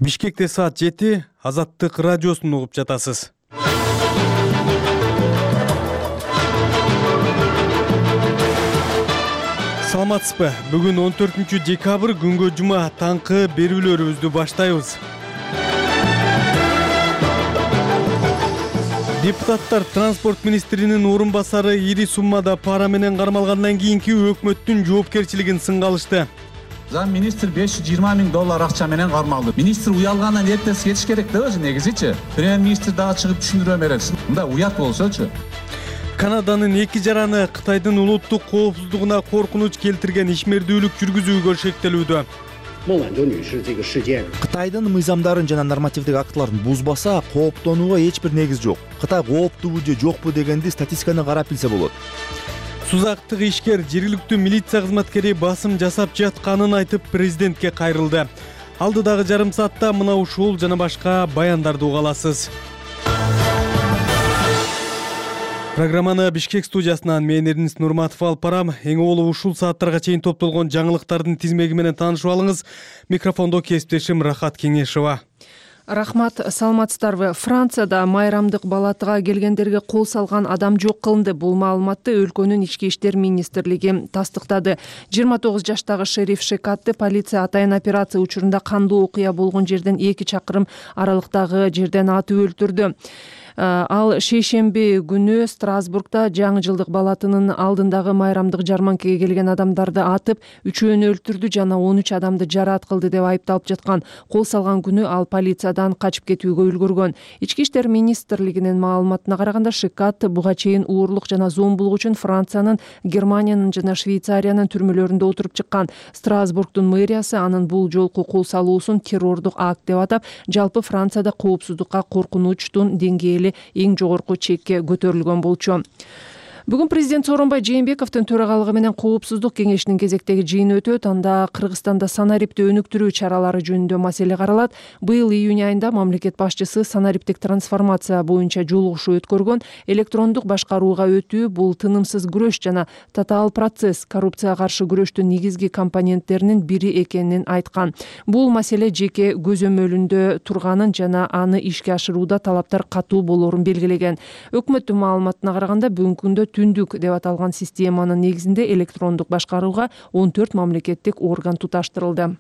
Бишкекте саат 7, Азаттык радиосун угуп жатасыз. Саламатсызбы? Бүгүн 14-декабрь күнгө жума таңкы берүүлөрүбүздү баштайбыз. Депутаттар транспорт министринин орун басары ири суммада пара менен кармалгандан кийинки өкмөттүн жоопкерчилигин сынга алышты. Зам министр $520,000 акча менен кармалды. Министр уялгандан эртеси кетиш керек да өзү негизичи. Премьер-министр дагы чыгып түшүндүрө берет. Мында уят болсочу. Канаданын эки жараны Кытайдын улуттук коопсуздугуна коркунуч келтирген ишмердүүлүк жүргүзүүгө шектелүүдө. Кытайдын мыйзамдарын жана нормативдик актыларын бузбаса, кооптонууга эч бир негиз жок. Кытай кооптуубу же жокпу дегенди статистиканы карап билсе болот. Сузактык ишкер жергиликтүү милиция кызматкери басым жасап жатканын айтып президентке кайрылды. Алдыдагы жарым саатта мына ушул жана башка баяндарды уга аласыз. Программаны Бишкек студиясынан мен Эрнис Нурматов алып барам. Эң олу ушул сааттарга чейин топтолгон жаңылыктардын тизмеги менен таанышып алыңыз. Микрофондо кесиптешим Рахат Кеңешова. Рахмат, саламатсыздарбы. Францияда майрамдык балатыга келгендерге кол салган адам жок кылынды. Бул маалыматты өлкөнүн ички иштер министрлиги тастыктады. 29 жаштагы шериф Шекатты полиция атайын операция учурунда кандуу окуя болгон жерден 2 чакырым аралыктагы жерден атып өлтүрдү. Ал шейшемби күнү Страсбургда жаңы жылдык балатынын алдындагы майрамдык жарманкеге келген адамдарды атып, 3-өөнү өлтүрдү жана 13 адамды жараат кылды деп айыпталып жаткан. Кол салган күнү ал полициядан качып кетүүгө үлгүргөн. Ички иштер министрлигинин маалыматына караганда, Шекат буга чейин уурлук жана зомбулук үчүн Франциянын, Германиянын жана Швейцариянын түрмөлөрүндө отуруп чыккан. Страсбургдун мэриясы анын бул жолку кол салуусун террордук акт деп атап, жалпы Францияда коопсуздукка коркунучтун деңгээли эң жогорку чекке көтөрүлгөн болчу. Бүгүн президент Сооронбай Жээнбековдун төрагалыгы менен коопсуздук кеңешинин кезектеги жыйыны өтөт. Анда Кыргызстанда санариптти өнүктүрүү чаралары жөнүндө маселе каралат. Быйыл июнь айында мамлекет башчысы санариптик трансформация боюнча жолугушуу өткөргөн. Электрондук башкарууга өтүү бул тынымсыз күрөш жана татаал процесс, коррупцияга каршы күрөштүн негизги компоненттеринин бири экенин айткан. Бул маселе жеке көзөмөлүндө турганын жана аны ишке ашырууда талаптар катуу болоорун белгилеген. Өкмөттүн маалыматына караганда бүгүнкү күндө түндүк деп аталган системанын негизинде электрондук башкарууга 14 мамлекеттик орган туташтырылды.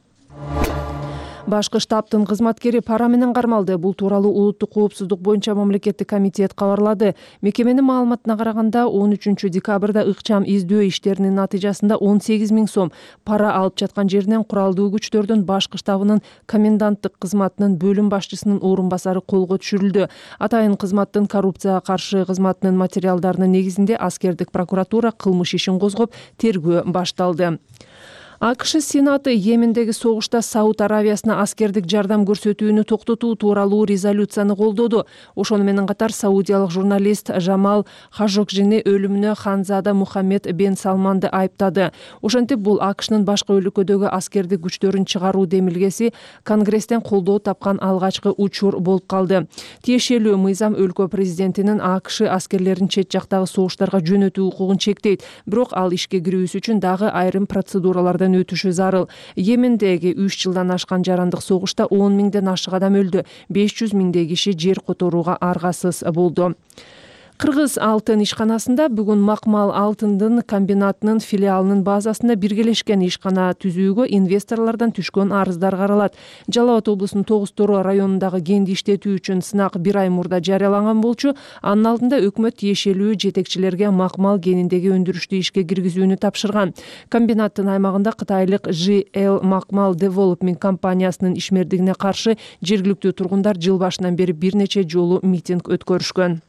Башкы штабтын кызматкери пара менен кармалды. Бул тууралуу улуттук коопсуздук боюнча мамлекеттик комитет кабарлады. Мекеменин маалыматына караганда 13 декабрда ыкчам издөө иштеринин натыйжасында 18 000 сом пара алып жаткан жеринен куралдуу күчтөрдүн башкы штабынын коменданттык кызматынын бөлүм башчысынын орун басары колго түшүрүлдү. Атайын кызматтын коррупцияга каршы кызматынын материалдарынын негизинде аскердик прокуратура кылмыш ишин козгоп, тергөө башталды. АКШ Сенаты Йемендеги согушта Сауд Аравиясына аскердик жардам көрсөтүүнү токтотуу тууралуу резолюцияны колдоду. Ошону менен катар саудиялык журналист Жамал Хашокжини өлүмүнө Ханзада Мухаммед бен Салманды айыптады. Ошентип бул АКШнын башка өлкөдөгү аскердик күчтөрүн чыгаруу демилгеси Конгресстен колдоо тапкан алгачкы учур болуп калды. Тиешелүү мыйзам өлкө президентинин АКШ аскерлерин чет жактагы согуштарга жөнөтүү укугун чектейт. Бирок ал ишке кирүүсү үчүн дагы айрым процедуралардан өтүшү зарыл. Йемендеги 3 жылдан ашкан жарандык согушта 10 000ден ашык адам өлдү. 500 000 киши жер которууга аргасыз болду. Кыргыз алтын ишканасында бүгүн Макмал алтындын комбинатынын филиалынын базасында биргелешкен ишкана түзүүгө инвесторлордон түшкөн арыздар каралат. Жалал Абад облусунун Тогуз Тороо районундагы кенди иштетүү үчүн сынак 1 ай мурда жарыяланган болчу. Анын алдында өкмөт тиешелүү жетекчилерге Макмал кениндеги өндүрүштү ишке киргизүүнү тапшырган. Комбинаттын аймагында кытайлык JL Макмал Development компаниясынын ишмердигине каршы жергиликтүү тургундар жыл башынан бери бир нече жолу митинг өткөрүшкөн.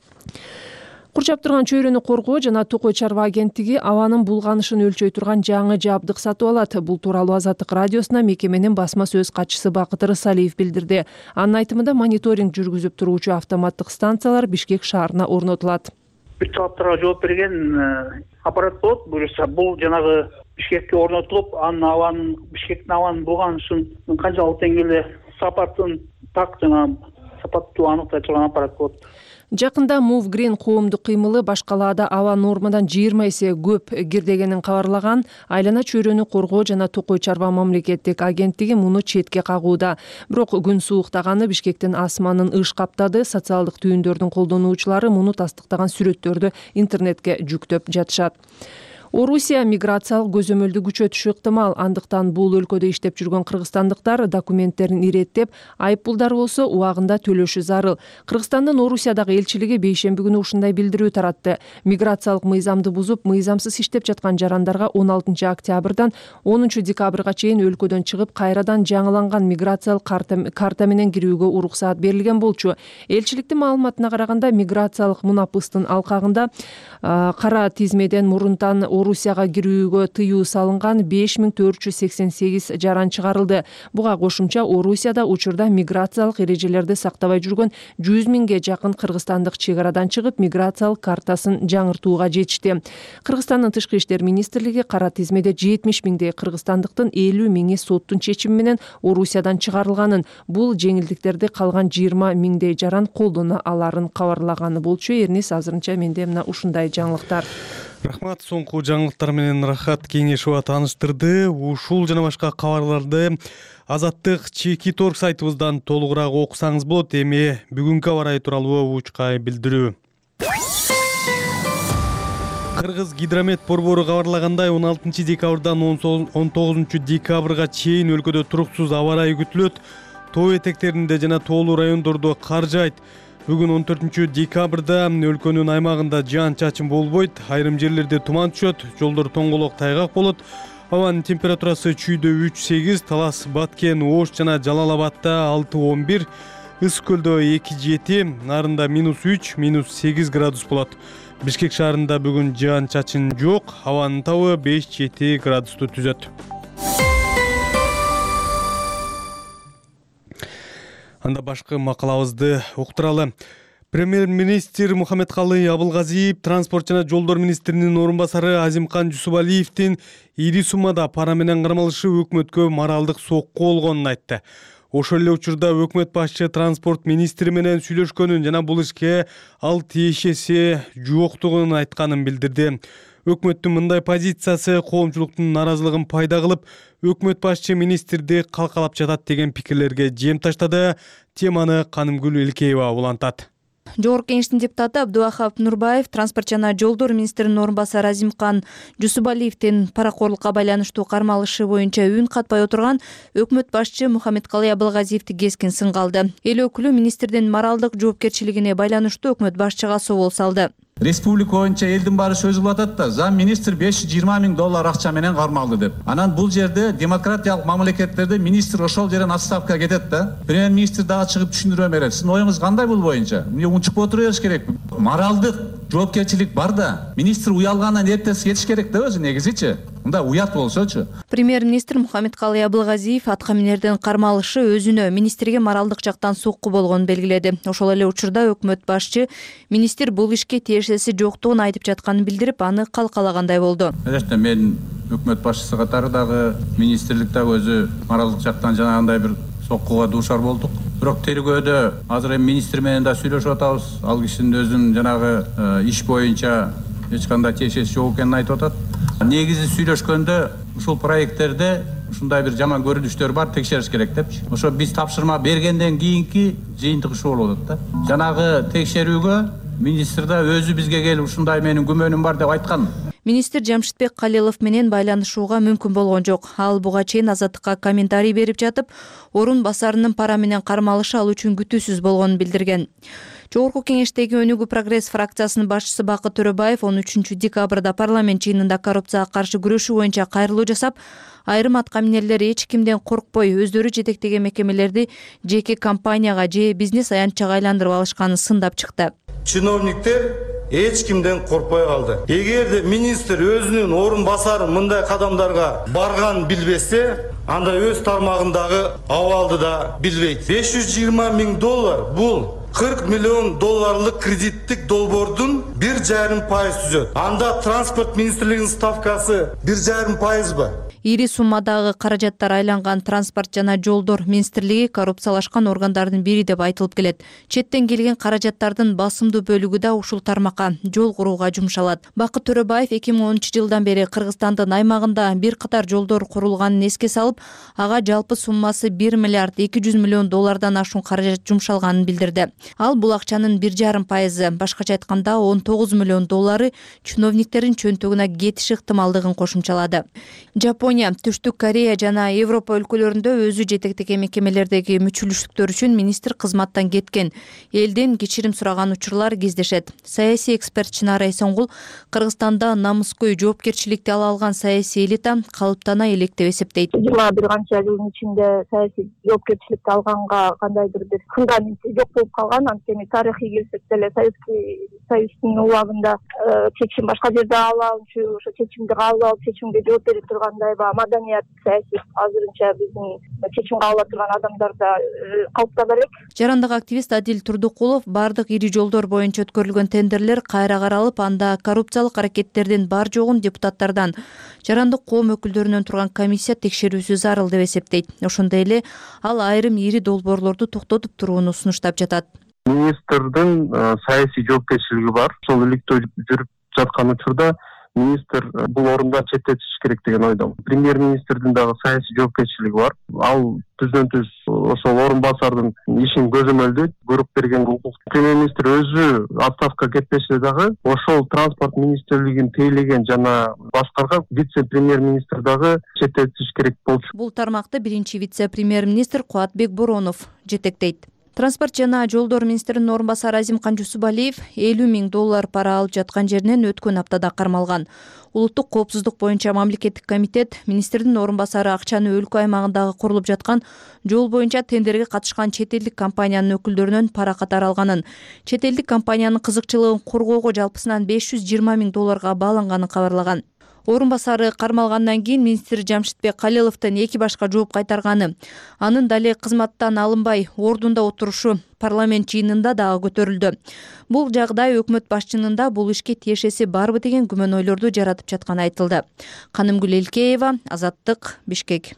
Курчап турган чөйрөнү коргоо жана Токой чарба агенттиги абанын булганышын өлчөй турган жаңы жабдык сатып алат. Бул тууралуу Азаттык радиосуна мекеменин басма сөз катчысы Бакыт Рысалиев билдирди. Анын айтымында мониторинг жүргүзүп туруучу автоматтык станциялар Бишкек шаарына орнотулат. Бир талаптарга жооп берген аппарат болот. Буюрса бул жанагы Бишкекке орнотулуп, анын Бишкектин абанын булганышын канчалык деңгээлде сапатын так жана сапаттуу аныктай турган аппарат болот. Жакында Move Green коомдук кыймылы башкалаада аба нормадан 20 эсе көп кирдегенин кабарлаган. Айлана чөйрөнү коргоо жана токой чарба мамлекеттик агенттиги муну четке кагууда. Бирок күн сууктаганы Бишкектин асманын ыш каптады. Социалдык түйүндөрдүн колдонуучулары муну тастыктаган сүрөттөрдү интернетке жүктөп жатышат. Орусия миграциялык көзөмөлдү күчөтүшү ыктымал. Андыктан бул өлкөдө иштеп жүргөн кыргызстандыктар документтерин иреттеп, айыппулдар болсо убагында төлөшү зарыл. Кыргызстандын Орусиядагы элчилиги бейшемби күнү ушундай билдирүү таратты. Миграциялык мыйзамды бузуп, мыйзамсыз иштеп жаткан жарандарга 16 октябрдан 10 декабрга чейин өлкөдөн чыгып, кайрадан жаңыланган миграциялык карта менен кирүүгө уруксаат берилген болчу. Элчиликтин маалыматына караганда, миграциялык мунапыстын алкагында кара тизмеден мурунтан Орусияга кирүүгө тыюу салынган 5488 жаран чыгарылды. Буга кошумча Орусияда учурда миграциялык эрежелерди сактабай жүргөн 100 миңге жакын кыргызстандык чек арадан чыгып, миграциялык картасын жаңыртууга жетишти. Кыргызстандын Тышкы иштер министрлиги кара тизмеде 70 миңдей кыргызстандыктын 50 миңи соттун чечими менен Орусиядан чыгарылганын, бул жеңилдиктерди калган 20 миңдей жаран колдоно аларын кабарлаганы болчу. Эрнис, азырынча менде мына ушундай жаңылыктар. Рахмат, соңку жаңылыктар менен Рахат Кеңешова тааныштырды. Ушул жана башка кабарларды Азаттык Чеки Торг сайтыбыздан толугураак окусаңыз болот. Эми бүгүнкү аба ырайы тууралуу учкай билдирүү. Кыргыз гидромет борбору кабарлагандай, 16 декабрдан 19 декабрга чейин өлкөдө туруксуз аба ырайы күтүлөт. Тоо этектеринде жана тоолуу райондордо кар жаайт. Бүгүн 14 декабрда өлкөнүн аймагында жаан-чачын болбойт, айрым жерлерде туман түшөт, жолдор тоңголок тайгак болот. Абанын температурасы чүйдө 3-8, Талас, Баткен, Ош жана Жалал-Абадда 6-11, Ыс көлдө 2-7, Нарында -3, -8 градус болот. Бишкек шаарында бүгүн жаан-чачын жок, абанын табы 5-7 градусту түзөт. Анда башкы макалабызды уктуралы. Премьер-министр Мухаммедкалый Абылгазиев транспорт жана жолдор министринин орун басары Азимкан Жусупалиевдин ири суммада пара менен кармалышы өкмөткө моралдык сокку болгонун айтты. Ошол эле учурда өкмөт башчы транспорт министри менен сүйлөшкөнүн жана бул ишке ал тиешеси жоктугун айтканын билдирди. Өкмөттүн мындай позициясы коомчулуктун наразылыгын пайда кылып, өкмөт башчы министрди калкалап жатат деген пикирлерге жем таштады. Теманы Канымгүл Элкеева улантат. Жогорку Кеңештин депутаты Абдувахап Нурбаев транспорт жана жолдор министринин орун басары Азимкан Жусупалиевдин паракорлукка байланыштуу кармалышы боюнча үн катпай отурган өкмөт башчы Мухаммедкалый Абылгазиевди кескин сынга алды. Эл өкүлү министрдин моралдык жоопкерчилигине байланыштуу өкмөт башчыга собол салды. Республика боюнча элдин баары сөз кылып атат да, зам министр 520 миң доллар акча менен кармалды деп. Анан бул жерде демократиялык мамлекеттерде министр ошол жерден отставкага кетет да. Премьер-министр дагы чыгып түшүндүрө берет. Сиздин оюңуз кандай бул боюнча? Эмне унчукпай отура бериш керек? Моралдык жоопкерчилик бар да. Министр уялгандан эртеси кетиш керек да өзү негизичи. Мында уят болсочу. Премьер-министр Мухаммедкалый Абылгазиев атка минердин кармалышы өзүнө министрге моралдык жактан сокку болгонун белгиледи. Ошол эле учурда өкмөт башчы министр бул ишке тиешеси жоктугун айтып жатканын билдирип, аны калкалагандай болду. Мен өкмөт башчысы катары дагы министрлик дагы өзү моралдык жактан жанагындай бир соккуга дуушар болдук. Бирок тергөөдө азыр эми министр менен да сүйлөшүп атабыз. Ал кишинин өзүнүн жанагы иш боюнча эч кандай тиешеси жок экенин айтып атат. Негизи сүйлөшкөндө ушул проекттерде ушундай бир жаман көрүнүштөр бар, текшериш керек депчи. Ошо биз тапшырма бергенден кийинки жыйынтык ушул болуп атат да. Жанагы текшерүүгө министр да өзү бизге келип ушундай менин күмөнүм бар деп айткан. Министр Жамшитбек Калилов менен байланышууга мүмкүн болгон жок. Ал буга чейин Азаттыкка комментарий берип жатып, орун басарынын пара менен кармалышы ал үчүн күтүүсүз болгонун билдирген. Жогорку Кеңештеги Өнүгүү Прогресс фракциясынын башчысы Бакыт Төрөбаев 13 декабрда парламент жыйынында коррупцияга каршы күрөшүү боюнча кайрылуу жасап, айрым атка минерлер эч кимден коркпой өздөрү жетектеген мекемелерди жеке компанияга же бизнес аянтчага айландырып алышканын сындап чыкты. Чиновниктер эч кимден коркпой калды. Эгерде министр өзүнүн орун басарын мындай кадамдарга барганын билбесе, анда өз тармагындагы абалды да билбейт. 520 миң доллар бул 40 миллион долларлык кредиттик долбоордун 1,5% түзөт. Анда транспорт министрлигинин ставкасы 1,5%. Ири суммадагы каражаттар айланган Транспорт жана жолдор министрлиги коррупциялашкан органдардын бири деп айтылып келет. Четтен келген каражаттардын басымдуу бөлүгү да ушул тармакка жол курууга жумшалат. Бакыт Төрөбаев 2010 жылдан бери Кыргызстандын аймагында бир катар жолдор курулганын эске салып, ага жалпы суммасы 1 миллиард 200 миллион доллардан ашуун каражат жумшалганын билдирди. Ал бул акчанын 1,5%, башкача айтканда 19 миллион доллары чиновниктердин чөнтөгүнө кетиш ыктымалдыгын кошумчалады. Жапония, Түштүк Корея жана Европа өлкөлөрүндө өзү жетектеген мекемелердеги мүчүлүштүктөр үчүн министр кызматтан кеткен, элден кечирим сураган учурлар кездешет. Саясий эксперт Чынар Эсенгул Кыргызстанда намыскөй жоопкерчиликти ала алган саясий элита калыптана элек деп эсептейт. 21 канча жылдын ичинде саясий жоопкерчиликти алганга кандайдыр бир фундаменти жок болуп калган. Анткени тарыхый келсек деле Советский Союздун убагында чечим башка жерде алынчу, ошо чечимди кабыл алып чечимге жооп бере тургандай маданият саясий азырынча биздин чечим кабыл ала турган адамдарда калыптана элек. Жарандык активист Адил Турдукулов бардык ири жолдор боюнча өткөрүлгөн тендерлер кайра каралып, анда коррупциялык аракеттердин бар жогун депутаттардан, жарандык коом өкүлдөрүнөн турган комиссия текшерүүсү зарыл деп эсептейт. Ошондой эле ал айрым ири долбоорлорду токтотуп турууну сунуштап жатат. Министрдин саясий жоопкерчилиги бар. Ошол иликтөө жүрүп жаткан учурда министр бул орундан четтетиш керек деген ойдомун. Премьер-министрдин дагы саясий жоопкерчилиги бар. Ал түздөн-түз ошол орун басардын ишин көзөмөлдөйт, көрүп берген укук. Премьер-министр өзү отставкага кетпесе дагы ошол транспорт министрлигин тейлеген жана башкарган вице-премьер-министр дагы четтетиш керек болчу. Бул тармакты биринчи вице-премьер-министр Кубатбек Боронов жетектейт. Транспорт жана жолдор министринин орун басары Азимкан Жусупалиев 50 000 доллар пара алып жаткан жеринен өткөн аптада кармалган. Улуттук коопсуздук боюнча мамлекеттик комитет министрдин орун басары акчаны өлкө аймагындагы курулуп жаткан жол боюнча тендерге катышкан чет элдик компаниянын өкүлдөрүнөн пара катары алганын, чет элдик компаниянын кызыкчылыгын коргоого жалпысынан 520 000 долларга бааланганын кабарлаган. Орун басары кармалгандан кийин министр Жамшитбек Калиловдун эки башка жооп кайтарганы, анын дале кызматтан алынбай ордунда отурушу парламент жыйынында дагы көтөрүлдү. Бул жагдай өкмөт башчынын да бул ишке тиешеси барбы деген күмөн ойлорду жаратып жатканы айтылды. Канымгүл Элкеева, Азаттык, Бишкек.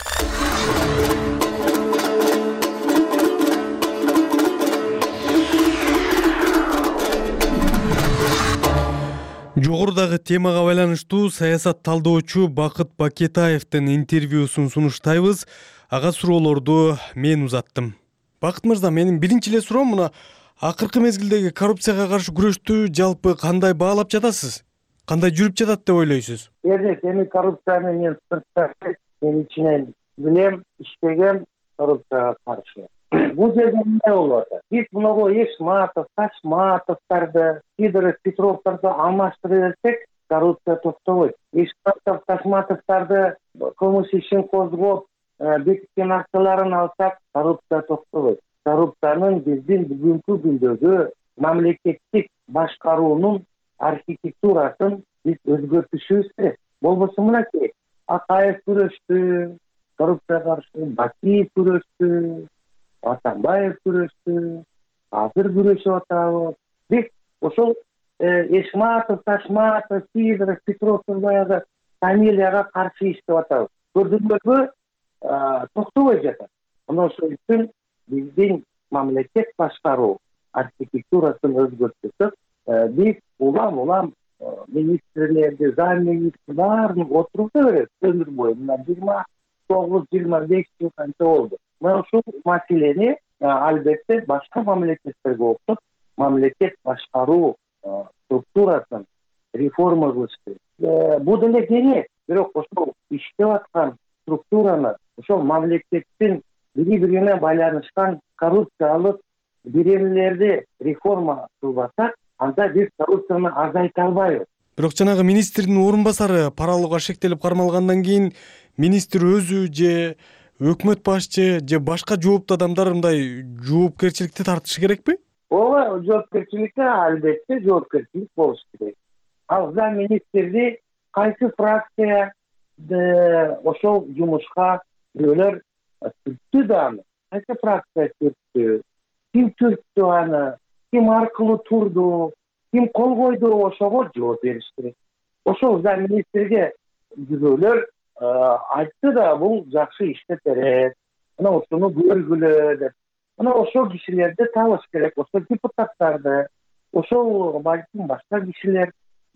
Жогорудагы темага байланыштуу саясат талдоочу Бакыт Бакетаевдин интервьюсун сунуштайбыз. Ага суроолорду мен узаттым. Бакыт мырза, менин биринчи эле суроом мына акыркы мезгилдеги коррупцияга каршы күрөштү жалпы кандай баалап жатасыз? Кандай жүрүп жатат деп ойлойсуз? Эми коррупцияны мен ичинен билем, иштеген коррупцияга каршы. Бул жерде эмне болуп атат? Биз мунуга Эшматов, Ташматовдорду, Сидоров, Петровдорду алмаштыра берсек, коррупция токтобойт. Эшматов, Ташматовдорду кылмыш ишин козгоп, бекиткен акчаларын алсак, коррупция токтобойт. Коррупциянын биздин бүгүнкү күндөгү мамлекеттик башкаруунун архитектурасын биз өзгөртүшүбүз керек. Болбосо мынакей, Акаев күрөштү, коррупцияга каршы Бакиев күрөштү, Атамбаев күрөштү, азыр күрөшүп атабыз. Биз ошол Эшматов, Ташматов, Сидоров, Петровдун баягы фамилияга каршы иштеп атабыз. Көрдүңөрбү, токтобой жатат. Мына ошол үчүн биздин мамлекет башкаруу архитектурасын өзгөртсөк, биз улам министрлерди, замминистр баарын отургуза беребиз өмүр бою. Мына 29-25 жыл канча болду. Мына ушул маселени албетте башка мамлекеттерге окшоп, мамлекет башкаруу структурасын реформа кылыш керек. Бул деле керек, бирок ошол иштеп аткан структураны, ошол мамлекеттин бири-бирине байланышкан коррупциялык биремлерди реформа кылбасак, анда биз коррупцияны азайта албайбыз. Бирок жанагы министрдин орун басары пара алууга шектелип кармалгандан кийин министр өзү же өкмөт башчы же башка жооптуу адамдар мындай жоопкерчиликти тартышы керекпи? Ооба, жоопкерчиликте албетте жоопкерчилик болуш керек. Ал замминистрди кайсы фракция ошол жумушка бирөөлөр түрттү да аны, кайсы фракция түрттү, ким түрттү аны, ким аркылуу турду, ким кол койду, ошого жооп бериш керек. Ошол замминистрге бирөөлөр айтты да бул жакшы иштеп берет, мына ошону көргүлө деп. Мына ошол кишилерди табыш керек, ошол депутаттарды, ошол балким башка кишилер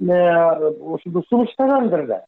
ошону сунуштагандыр да.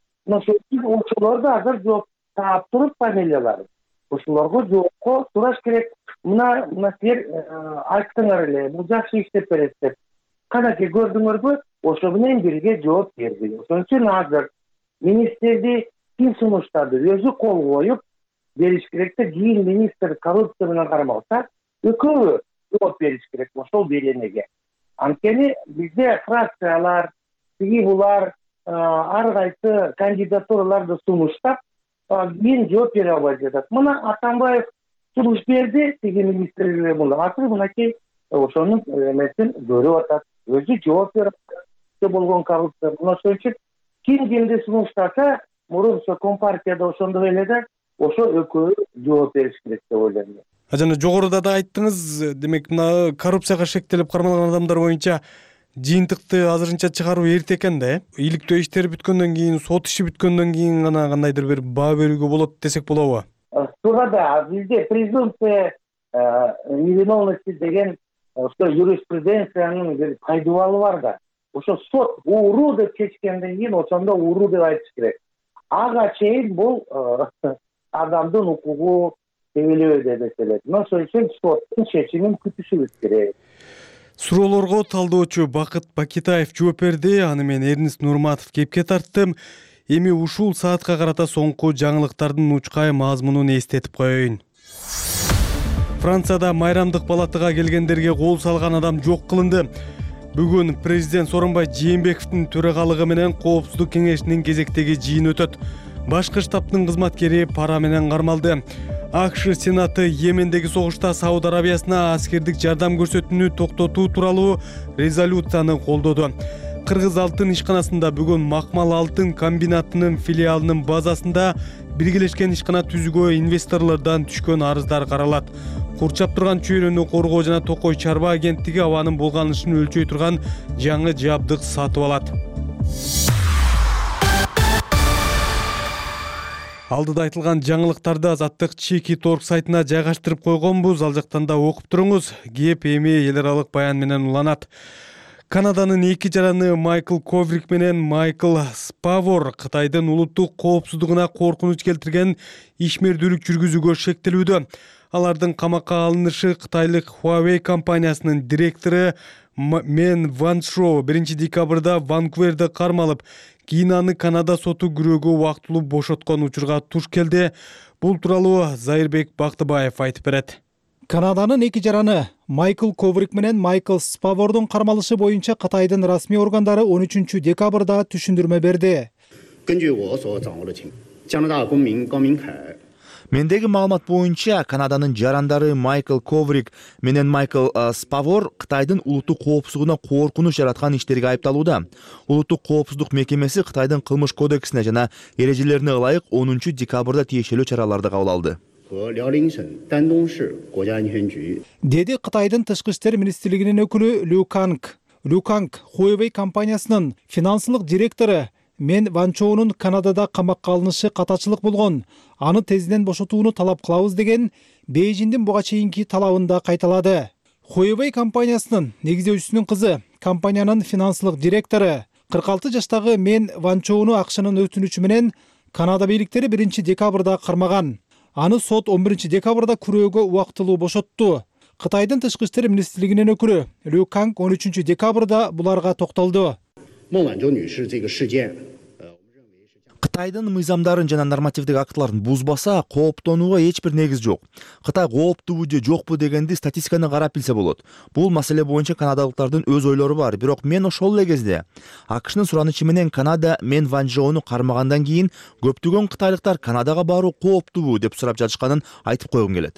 Ошолор да азыр жооп таап туруп фамилиялары. Ошолорго жоопко сураш керек. Мына силер айттыңар эле, бул жакшы иштеп берет деп. Канаке көрдүңөрбү? Ошо менен бирге жооп берди. Ошон үчүн азыр министрди ким сунуштады өзү кол коюп бериш керек да, кийин министр коррупция менен кармалса, экөө жооп бериш керек ошол беренеге. Анткени бизде фракциялар, булар ар кайсы кандидатураларды сунуштап, кийин жооп бере албай жатат. Мына Атамбаев сунуш берди, тиги министрлер азыр мынакей ошонун эмесин көрүп атат. Өзү жооп берип болгон коррупция. Ошон үчүн кимди сунуштаса, мурун компартияда ошондой эле да, ошо экөө жооп бериш керек деп ойлойм. Жана жогоруда да айттыңыз, демек мына коррупцияга шектелип кармалган адамдар боюнча жыйынтыкты азырынча чыгаруу эрте экен да, иликтөө иштери бүткөндөн кийин, сот иши бүткөндөн кийин гана кандайдыр бир баа берүүгө болот десек болобу? Туура да, бизде презумпция невиновности деген ошо юриспруденциянын бир кайдубалы бар да. Ошо сот ууруу деп чечкенден кийин ошондо ууруу деп айтыш керек. Ага чейин бул адамдын укугу тебелөөдө эсептелет. Ошон үчүн соттун чечимин күтүшүбүз керек. Суроолорго талдоочу Бакыт Бакитаев жооп берди. Аны мен Эрнис Нурматов кепке тарттым. Эми ушул саатка карата соңку жаңылыктардын учкай мазмунун эстетип коеюн. Францияда майрамдык палатага келгендерге кол салган адам жок кылынды. Бүгүн президент Сооронбай Жээнбековдун төрагалыгы менен Коопсуздук кеңешинин кезектеги жыйын өтөт. Башкы штабтын кызматкери пара менен кармалды. АКШ Сенаты Йемендеги согушта Сауд Арабиясына аскердик жардам көрсөтүүнү токтотуу тууралуу резолюцияны колдоду. Кыргыз алтын ишканасында бүгүн Макмал алтын комбинатынын филиалынын базасында биргелешкен ишкана түзүүгө инвесторлордон түшкөн арыздар каралат. Курчап турган чөйрөнү коргоо жана Токой чарба агенттиги абанын булганышын өлчөй турган жаңы жабдык сатып алат. Алдыда айтылган жаңылыктарды Азаттык Чеки Торг сайтына жайгаштырып койгонбуз. Ал жактан да окуп туруңуз. Кеп эми эл аралык баян менен уланат. Канаданын эки жараны Майкл Коврик менен Майкл Спавор Кытайдын улуттук коопсуздугуна коркунуч келтирген ишмердүүлүк жүргүзүүгө шектелүүдө. Алардын камакка алынышы Кытайлык Huawei компаниясынын директору Мен Ваншоу 1 декабрда Ванкуверде кармалып, кийин аны Канада соту күрөөгө убактылуу бошоткон учурга туш келди. Бул тууралуу Зайырбек Бактыбаев айтып берет. Канаданын эки жараны Майкл Коврик менен Майкл Спавордун кармалышы боюнча Кытайдын расмий органдары 13 декабрда түшүндүрмө берди. Мендеги маалымат боюнча Канаданын жарандары Майкл Коврик менен Майкл Спавор Кытайдын улуттук коопсуздугуна коркунуч жараткан иштерге айыпталууда. Улуттук коопсуздук мекемеси Кытайдын кылмыш кодексине жана эрежелерине ылайык 10 декабрда тиешелүү чараларды кабыл алды. Деди Кытайдын тышкы иштер министрлигинин өкүлү Лю Канг. Лю Канг Huawei компаниясынын финансылык директору Мен Ванчоунун Канадада камакка алынышы катачылык болгон, аны тезинен бошотууну талап кылабыз деген Бейжиңдин буга чейинки талабында кайталады. Huawei компаниясынын негиздөөчүсүнүн кызы, компаниянын финансылык директору 46 жаштагы Мен Ванчоуну акчанын өтүнүчү менен Канада бийликтери 1 декабрда кармаган. Аны сот 11 декабрда күрөөгө убактылуу бошотту. Кытайдын тышкы иштер министрлигинин өкүлү Лю Канг 13 декабрда буларга токтолду. Кытайдын мыйзамдарын жана нормативдик актыларын бузбаса, кооптонууга эч бир негиз жок. Кытай кооптуубу же жокпу дегенди статистиканы карап билсе болот. Бул маселе боюнча канадалыктардын өз ойлору бар, бирок мен ошол эле кезде АКШнын суранычы менен Канада Мен Ванчоуну кармагандан кийин көптөгөн кытайлыктар Канадага баруу кооптуубу деп сурап жатышканын айтып койгум келет.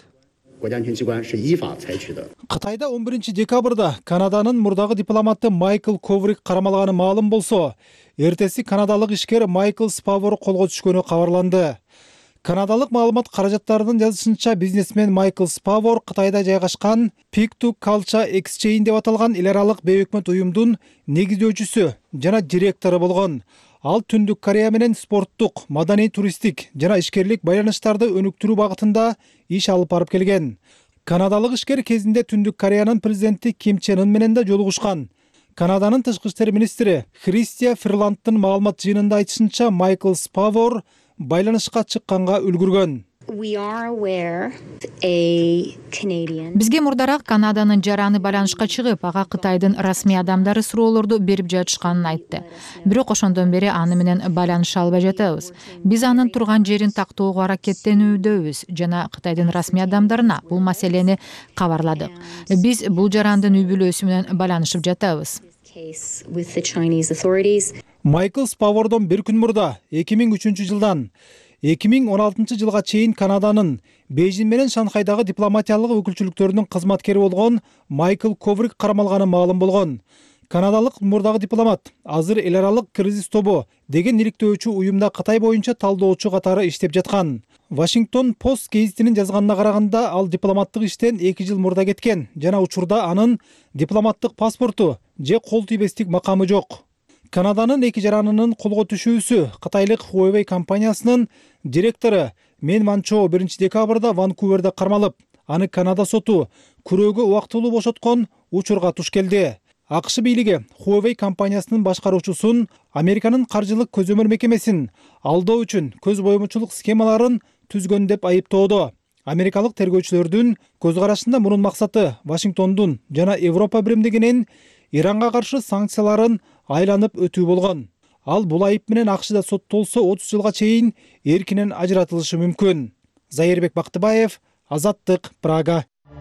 Кытайда 11 декабрда Канаданын мурдагы дипломаты Майкл Коврик кармалганы маалым болсо, эртеси канадалык ишкер Майкл Спавор колго түшкөнү кабарланды. Канадалык маалымат каражаттарынын жазышынча, бизнесмен Майкл Спавор Кытайда жайгашкан Pictu Culture Exchange деп аталган эл аралык бейөкмөт уюмдун негиздөөчүсү жана директору болгон. Ал Түндүк Корея менен спорттук, маданий, туристтик жана ишкерлик байланыштарды өнүктүрүү багытында иш алып барып келген. Канадалык ишкер кезинде Түндүк Кореянын президенти Ким Чен Ын менен да жолугушкан. Канаданын тышкы иштер министри Христия Ферландтын маалымат жыйынында айтышынча, Майкл Спавор байланышка чыкканга үлгүргөн. Бизге мурдараак Канаданын жараны байланышка чыгып, ага Кытайдын расмий адамдары суроолорду берип жатышканын айтты. Бирок ошондон бери аны менен байланыша албай жатабыз. Биз анын турган жерин тактоого аракеттенүүдөбүз жана Кытайдын расмий адамдарына бул маселени кабарладык. Биз бул жарандын үй бүлөсү менен байланышып жатабыз. Майкл Спавордон бир күн мурда 2003 жылдан 2016 жылга чейин Канаданын Бейжин менен Шанхайдагы дипломатиялык өкүлчүлүктөрүнүн кызматкери болгон Майкл Коврик кармалганы маалым болгон. Канадалык мурдагы дипломат азыр эл аралык кризис тобу деген иликтөөчү уюмда Кытай боюнча талдоочу катары иштеп жаткан. Washington Post гезитинин жазганына караганда, ал дипломаттык иштен 2 жыл мурда кеткен жана учурда анын дипломаттык паспорту же кол тийбестик макамы жок. Канаданын эки жаранынын колго түшүүсү Кытайлык Huawei компаниясынын директору Мен Ванчо 1 декабрда Ванкуверде кармалып, аны Канада соту күрөөгө убактылуу бошоткон учурга туш келди. АКШ бийлиги Huawei компаниясынын башкаруучусун Американын каржылык көзөмөл мекемесин алдоо үчүн көз боомочулук схемаларын түзгөн деп айыптоодо. Америкалык тергөөчүлөрдүн көз карашында мунун максаты Вашингтондун жана Европа биримдигинин Иранга каршы санкцияларын айланып өтүү болгон. Ал бул айып менен АКШда соттолсо 30 жылга чейин эркинен ажыратылышы мүмкүн. Зайырбек Бактыбаев, Азаттык, Прага.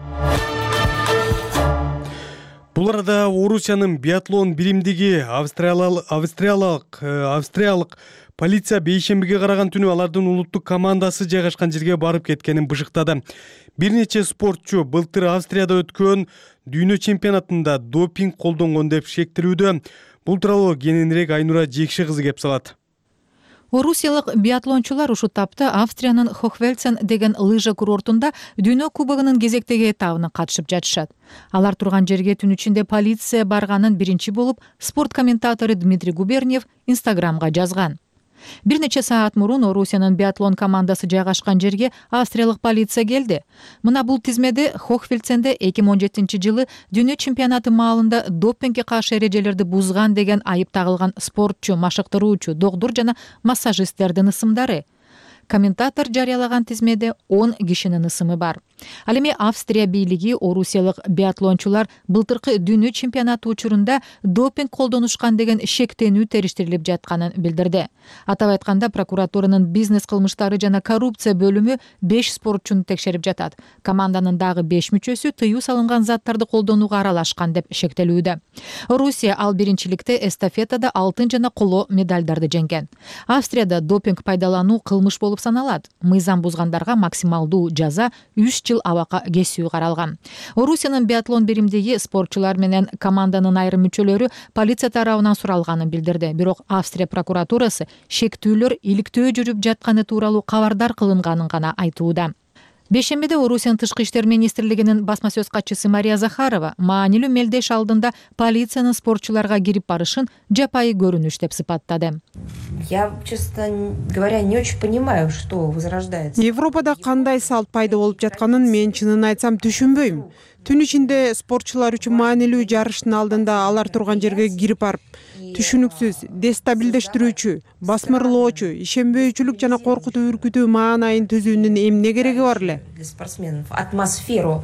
Бул арада Орусиянын биатлон биримдиги австриялык полиция бейшембиге караган түнү алардын улуттук командасы жайгашкан жерге барып кеткенин бышыктады. Бир нече спортчу былтыр Австрияда өткөн дүйнө чемпионатында допинг колдонгон деп шектелүүдө. Бул тууралуу кененирээк Айнура Жекши кызы кеп салат. Орусиялык биатлончулар ушул тапта Австриянын Хохвельцен деген лыжа курортунда дүйнө кубогунун кезектеги этабына катышып жатышат. Алар турган жерге түн ичинде полиция барганын биринчи болуп спорт комментатору Дмитрий Губерниев Инстаграмга жазган. Бир нече саат мурун Орусиянын биатлон командасы жайгашкан жерге австриялык полиция келди. Мына бул тизмеде Хохвельценде 2017 жылы дүйнө чемпионаты маалында допингге каршы эрежелерди бузган деген айып тагылган спортчу, машыктыруучу, доктор жана массажисттердин ысымдары. Комментатор жарыялаган тизмеде 10 кишинин ысымы бар. Ал эми Австрия бийлиги орусиялык биатлончулар былтыркы дүйнө чемпионаты учурунда допинг колдонушкан деген шектенүү териштирилип жатканын билдирди. Атап айтканда, прокуратуранын бизнес кылмыштары жана коррупция бөлүмү 5 спортчуну текшерип жатат. Команданын дагы 5 мүчөсү тыюу салынган заттарды колдонууга аралашкан деп шектелүүдө. Орусия ал биринчиликте эстафетада алтын жана коло медалдарды жеңген. Австрияда допинг пайдалануу кылмыш болуп саналат. Мыйзам бузгандарга максималдуу жаза 3 жыл абакка кесүү каралган. Орусиянын биатлон биримдиги спортчулар менен команданын айрым мүчөлөрү полиция тарабынан суралганын билдирди. Бирок Австрия прокуратурасы шектүүлөр иликтөө жүрүп жатканы тууралуу кабардар кылынганын гана айтууда. Бейшембиде Орусиянын тышкы иштер министрлигинин басма сөз катчысы Мария Захарова маанилүү мелдеш алдында полициянын спортчуларга кирип барышын жапайы көрүнүш деп сыпаттады. Я, честно говоря, не очень понимаю, что возрождается. Европада кандай салт пайда болуп жатканын мен чынын айтсам түшүнбөйм. Түн ичинде спортчулар үчүн маанилүү жарыштын алдында алар турган жерге кирип барып, түшүнүксүз, дестабилдештирүүчү, басмырлоочу, ишенбөөчүлүк жана коркутуу үркүтүү маанайын түзүүнүн эмне кереги бар эле? Для спортсменов атмосферу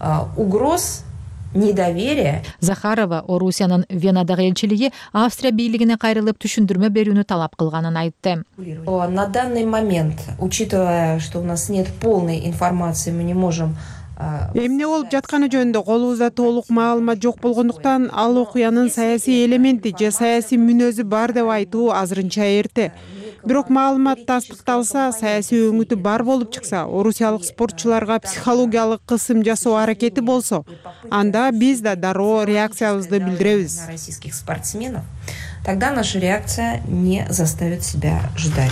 угроз, недоверия. Захарова Орусиянын Венадагы элчилиги Австрия бийлигине кайрылып түшүндүрмө берүүнү талап кылганын айтты. На данный момент, учитывая, что у нас нет полной информации, мы не можем эмне болуп жатканы жөнүндө колубузда толук маалымат жок болгондуктан ал окуянын саясий элементи же саясий мүнөзү бар деп айтуу азырынча эрте. Бирок маалымат тастыкталса, саясий өңүтү бар болуп чыкса, орусиялык спортчуларга психологиялык кысым жасоо аракети болсо, анда биз да дароо реакциябызды билдиребиз. Российских спортсменов, тогда наша реакция не заставит себя ждать.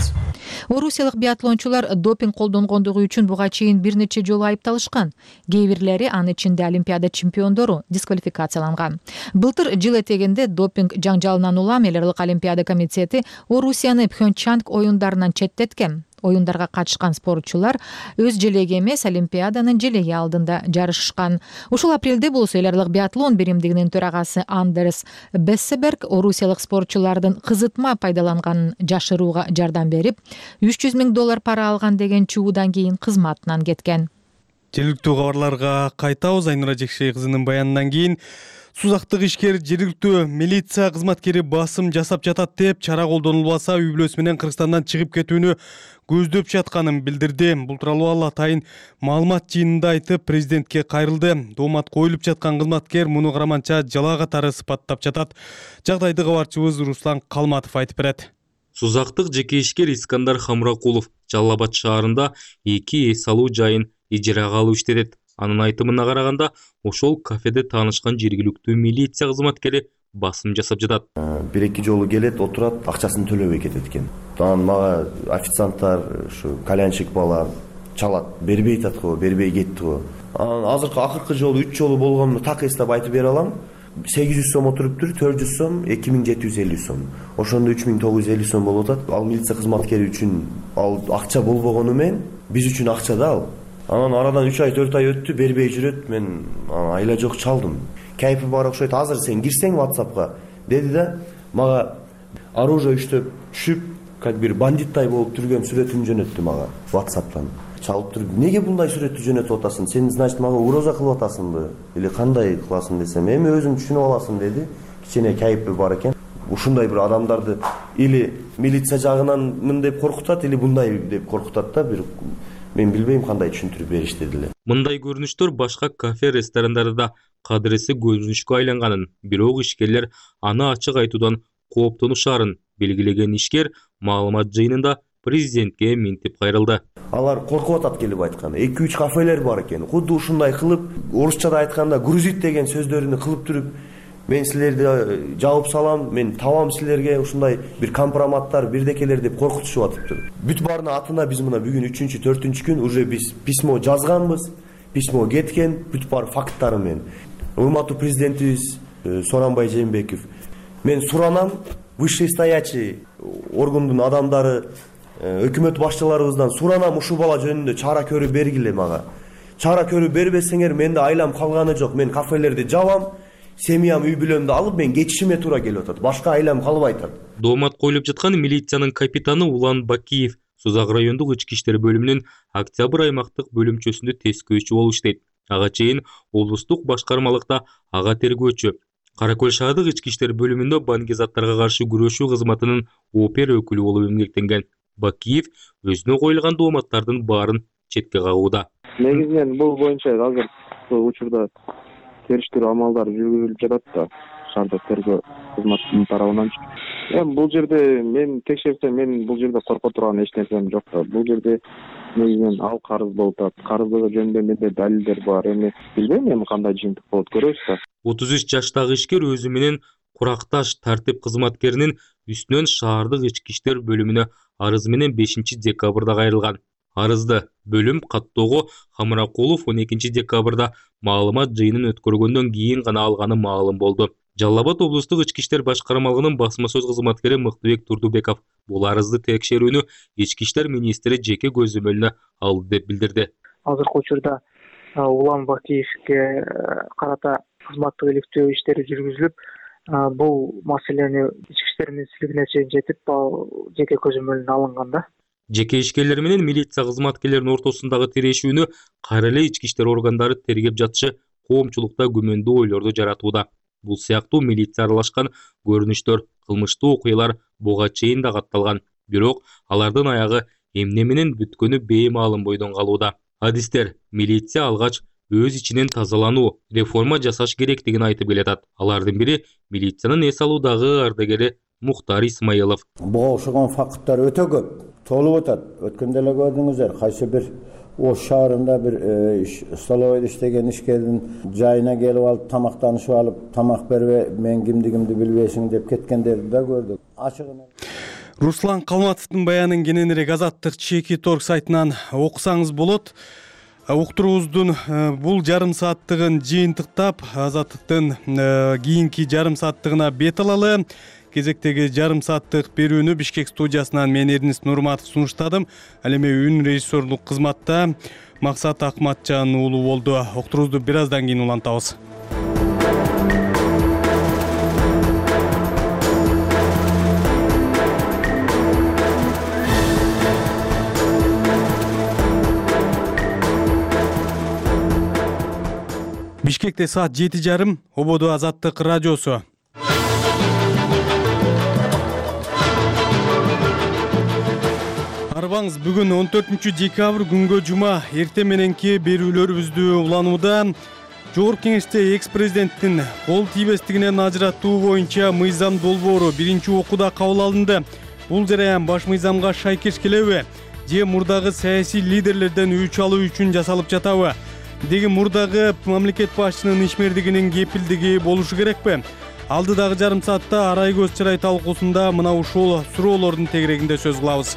Орусиялык биатлончулар допинг колдонгондугу үчүн буга чейин бир нече жолу айыпталышкан. Кээ бирлери, анын ичинде Олимпиада чемпиондору, дисквалификацияланган. Былтыр жыл этегинде допинг жаңжалынан улам эл аралык Олимпиада комитети Орусияны Пхенчанг оюндарынан четтеткен. Оюндарга катышкан спортчулар өз желеги эмес Олимпиаданын желеги алдында жарышышкан. Ушул апрелде болсо эл аралык биатлон биримдигинин төрагасы Андерс Бессеберг орусиялык спортчулардын кызытма пайдаланганын жашырууга жардам берип, $300,000 пара алган деген чуудан кийин кызматынан кеткен. Жергиликтүү кабарларга кайтабыз. Айнура Жекшей кызынын баянынан кийин сузактык ишкер жергиликтүү милиция кызматкери басым жасап жатат деп, чара колдонулбаса үй бүлөсү менен Кыргызстандан чыгып кетүүнү көздөп жатканын билдирди. Бул тууралуу ал атайын маалымат жыйынында айтып, президентке кайрылды. Доомат коюлуп жаткан кызматкер муну караманча жала катары сыпаттап жатат. Жагдайды кабарчыбыз Руслан Калматов айтып берет. Сузактык жеке ишкер Искандар Хамракулов Жалал Абад шаарында 2 эс алуу жайын ижарага алып иштетет. Анын айтымына караганда, ошол кафеде таанышкан жергиликтүү милиция кызматкери басым жасап жатат. Бир-эки жолу келет, отурат, акчасын төлөбөй кетет экен. Анан мага официанттар, ушу кальянщик бала чалат, бербей атат го, бербей кетти го. Анан акыркы жолу 3 жолу болгонун так эстеп айтып бере алам. 800 сом отуруптур, 400 сом, 2750 сом. Ошондо 3950 сом болуп атат. Ал милиция кызматкери үчүн ал акча болбогону менен биз үчүн акча да ал. Анан арадан 3 ай 4 ай өттү, бербей жүрөт. Мен айла жок чалдым. Кайпи бар окшойт. Азыр сен кирсең WhatsApp'ка деди да, мага оружие иштеп түшүп, как бир бандиттай болуп жүргөн сүрөтүн жөнөттү мага WhatsApp'тан. Чалып туруп, неге bunday сүрөттү жөнөтүп атасың? Сен значит мага угроза кылып атасыңбы? Или кандай кыласың десем, эми өзүң түшүнүп аласың деди. Кичине кайпи бар экен. Ушундай бир адамдарды или милиция жагынанмын деп коркутат, или bunday деп коркутат да, бир мен билбейм кандай түшүндүрүп беришти деле. Мындай көрүнүштөр башка кафе, ресторандарда кадырысы көрүнүшкө айланганын, бирок ишкерлер аны ачык айтуудан кооптонушарын белгилеген ишкер маалымат жыйынында президентке минтип кайрылды. Алар коркуп атат келип айтканда. 2-3 кафелер бар экен. Кудду ушундай кылып, орусчада айтканда грузит деген сөздөрүнү кылып туруп, мен силерди жаап салам, мен табам силерге ушундай бир компроматтар, бирдекелер деп коркутушуп атыптыр. Бүт баарына атына биз мына бүгүн 3-4 күн уже биз письмо жазганбыз. Письмо кеткен, бүт бар факттары менен. Урматтуу президентибиз Сооронбай Жээнбеков, мен суранам, вышестоячий органдын адамдары, өкмөт башчыларыбыздан суранам, ушул бала жөнүндө чара көрүп бергиле мага. Чара көрүп бербесеңер, менде айлам калганы жок. Мен кафелерди жабам, семьям, үй бүлөмдү алып мен кетишиме туура келип атат. Башка айлам калбай атат. Доомат коюлуп жаткан милициянын капитаны Улан Бакиев Сузак райондук ички иштер бөлүмүнүн Октябрь аймактык бөлүмчөсүндө тескөөчү болуп иштейт. Ага чейин облустук башкармалыкта ага тергөөчү. Каракөл шаардык ички иштер бөлүмүндө банги заттарга каршы күрөшүү кызматынын опер өкүлү болуп эмгектенген. Бакиев өзүнө коюлган дооматтардын баарын четке кагууда. Негизинен бул боюнча азыр учурда териштирүү амалдары жүргүзүлүп жатат да, шаардык тергөө кызматынын тарабынан. Эми бул жерде мен текшерсем, мен бул жерде корко турган эч нерсем жок да. Бул жерде негизинен ал карыз болуп атат. Карыздыгы жөнүндө менде далилдер бар. Эми билбейм эми кандай жыйынтык болот, көрөбүз да. 33 жаштагы ишкер өзү менен Куракташ тартип кызматкеринин үстүнөн шаардык ички иштер бөлүмүнө арыз менен 5 декабрда кайрылган. Арызды бөлүм каттоого Хамракулов 12 декабрда маалымат жыйынын өткөргөндөн кийин гана алганы маалым болду. Жалал Абад облустук ички иштер башкармалыгынын басма сөз кызматкери Мыктыбек Турдубеков бул арызды текшерүүнү ички иштер министри жеке көзөмөлүнө алды деп билдирди. Азыркы учурда Улан Бакиевке карата кызматтык иликтөө иштери жүргүзүлүп, бул маселени ички иштер министрлигине чейин жетип, жеке көзөмөлүнө алынган да. Жеке ишкерлер менен милиция кызматкерлеринин ортосундагы тирешүүнү кайра эле ички иштер органдары тергеп жатышы коомчулукта күмөндүү ойлорду жаратууда. Бул сыяктуу милиция аралашкан көрүнүштөр, кылмыштуу окуялар буга чейин да катталган. Бирок алардын аягы эмне менен бүткөнү беймаалым бойдон калууда. Адистер милиция алгач өз ичинен тазалануу, реформа жасаш керектигин айтып келатат. Алардын бири милициянын эс алуудагы ардагери Мухтар Исмаилов. Буга окшогон факттар өтө көп, толуп атат. Өткөндө эле көрдүңүздөр, кайсы бир Ош шаарында бир столовойдо иштеген ишкердин жайына келип алып, тамактанышып алып, тамак бербей, мен кимдигимди билбейсиң деп кеткендерди да көрдүк. Ачыгын Руслан Калматовдун баянын кененирээк Азаттык чеки торг сайтынан окусаңыз болот. Уктуруубуздун бул жарым сааттыгын жыйынтыктап, Азаттыктын кийинки жарым сааттыгына бет алалы. Кезектеги жарым сааттык берүүнү Бишкек студиясынан мен Эрнис Нурматов сунуштадым. Ал эми үн режиссерлук кызматта Максат Акматжан уулу болду. Уктуруубузду бир аздан кийин улантабыз. Бишкекте саат 7:30, Ободо Азаттык радиосу. Арбаңыз, бүгүн 14 декабрь күнгө жума, эртең мененки берүүлөрүбүздү уланууда. Жогорку Кеңеште экс-президенттин кол тийбестигинен ажыраттуу боюнча мыйзам долбоору биринчи окууда кабыл алынды. Бул жараян баш мыйзамга шайкеш келеби? Же мурдагы саясий лидерлерден үч алуу үчүн жасалып жатабы? Деги мурдагы мамлекет башчынын ишмердигинин кепилдиги болушу керекпи? Алдыдагы жарым саатта арай көз чырай талкуусунда мына ушул суроолордун тегерегинде сөз кылабыз.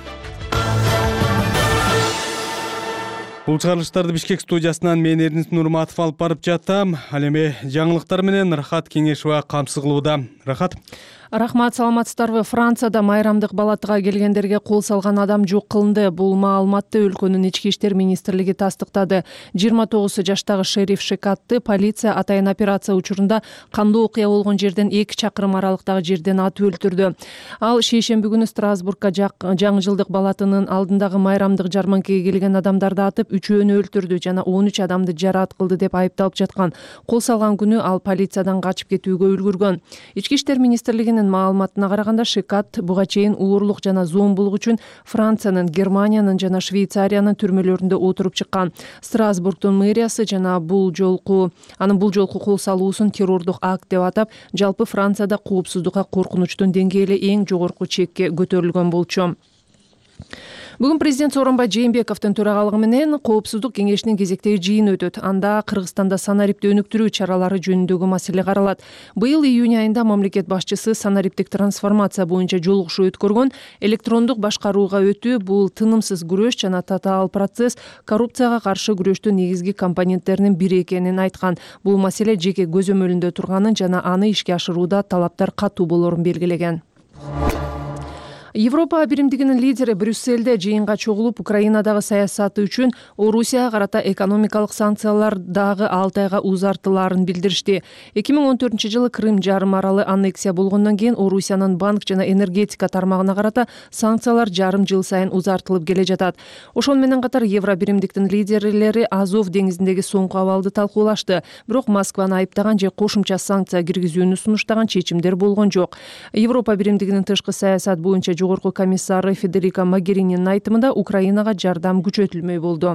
Бул чыгарылыштарды Бишкек студиясынан мен Эрнис Нурматов алып барып жатам. Ал эми жаңылыктар менен Рахат Кеңешова камсыз кылууда. Рахат. Рахмат, саламатсыздарбы? Францияда майрамдык балатыга келгендерге кол салган адам жок кылынды. Бул маалыматты өлкөнүн ички иштер министрлиги тастыктады. 29 жаштагы шериф Шекатты полиция атайын операция учурунда кандуу окуя болгон жерден 2 чакырым аралыктагы жерден атып өлтүрдү. Ал шейшемби күнү Страсбургка жаңы жылдык балатынын алдындагы майрамдык жарманкеге келген адамдарды атып, 3-өөнү өлтүрдү жана 13 адамды жараат кылды деп айыпталып жаткан. Кол салган күнү ал полициядан качып кетүүгө үлгүргөн. Ички иштер министрлигинин маалыматына караганда, Шекат буга чейин уурлук жана зомбулук үчүн Франциянын, Германиянын жана Швейцариянын түрмөлөрүндө отуруп чыккан. Страсбургдун мэриясы жана бул жолку кол салуусун террордук акт деп атап, жалпы Францияда коопсуздукка коркунучтун деңгээли эң жогорку чекке көтөрүлгөн болчу. Бүгүн президент Сооронбай Жээнбековдун төрагалыгы менен Коопсуздук кеңешинин кезектеги жыйыны өтөт. Анда Кыргызстанда санариптти өнүктүрүү чаралары жөнүндөгү маселе каралат. Быйыл июнь айында мамлекет башчысы санариптик трансформация боюнча жолугушуу өткөргөн. Электрондук башкарууга өтүү бул тынымсыз күрөш жана татаал процесс коррупцияга каршы күрөштүн негизги компоненттеринин бири экенин айткан. Бул маселе жеке көзөмөлүндө турганын жана аны ишке ашырууда талаптар катуу болорун белгилеген. Европа биримдигинин лидери Брюссельде жыйынга чогулуп, Украинадагы саясаты үчүн Орусияга карата экономикалык санкциялар дагы 6 айга узартылаарын билдиришти. 2014-жылы Крым жарым аралы аннексия болгондон кийин Орусиянын банк жана энергетика тармагына карата санкциялар жарым жыл сайын узартылып келе жатат. Ошон менен катар Евро биримдиктин лидерлери Азов деңизиндеги соңку абалды талкуулашты. Бирок Москваны айыптаган же кошумча санкция киргизүүнү сунуштаган чечимдер болгон жок. Европа биримдигинин тышкы саясат боюнча жогорку комиссары Федерика Могерининин айтымында Украинага жардам күчөтүлмөй болду.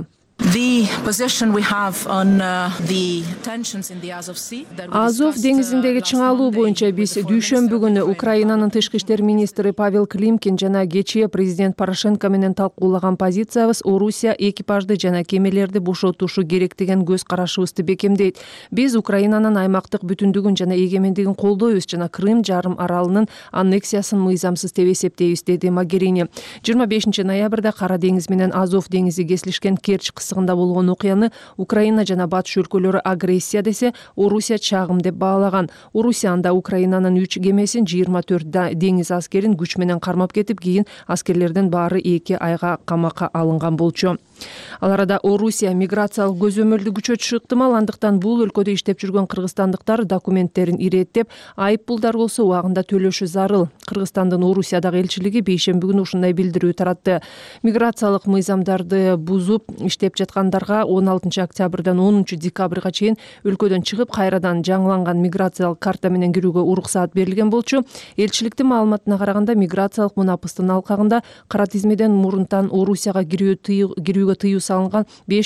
Азов деңизиндеги чыңалуу боюнча биз дүйшөмбү күнү Украинанын тышкы иштер министри Павел Климкин жана кечээ президент Порошенко менен талкуулаган позициябыз Орусия экипажды жана кемелерди бошотушу керек деген көз карашыбызды бекемдейт. Биз Украинанын аймактык бүтүндүгүн жана эгемендигин колдойбуз жана Крым жарым аралынын аннексиясын мыйзамсыз деп эсептейбиз, деди Могерини. 25 ноябрда Кара деңиз менен Азов деңизи кесилишкен Керчь кысыгында болгон окуяны Украина жана батыш өлкөлөрү агрессия десе, Орусия чагым деп баалаган. Орусия анда Украинанын 3 кемесин, 24 деңиз аскерин күч менен кармап кетип, кийин аскерлердин баары 2 айга камакка алынган болчу. Ал арада Орусия миграциялык көзөмөлдү күчөтүшү ыктымал, андыктан бул өлкөдө иштеп жүргөн кыргызстандыктар документтерин иреттеп, айыппулдар болсо убагында төлөшү зарыл. Кыргызстандын Орусиядагы элчилиги бейшемби күнү ушундай билдирүү таратты. Миграциялык мыйзамдарды бузуп иштеп жаткандарга 16 октябрдан 10 декабрга чейин өлкөдөн чыгып, кайрадан жаңыланган миграциялык карта менен кирүүгө уруксаат берилген болчу. Элчиликтин маалыматына караганда, миграциялык мунапыстын алкагында кара тизмеден мурунтан Орусияга кирүүгө тыюу салынган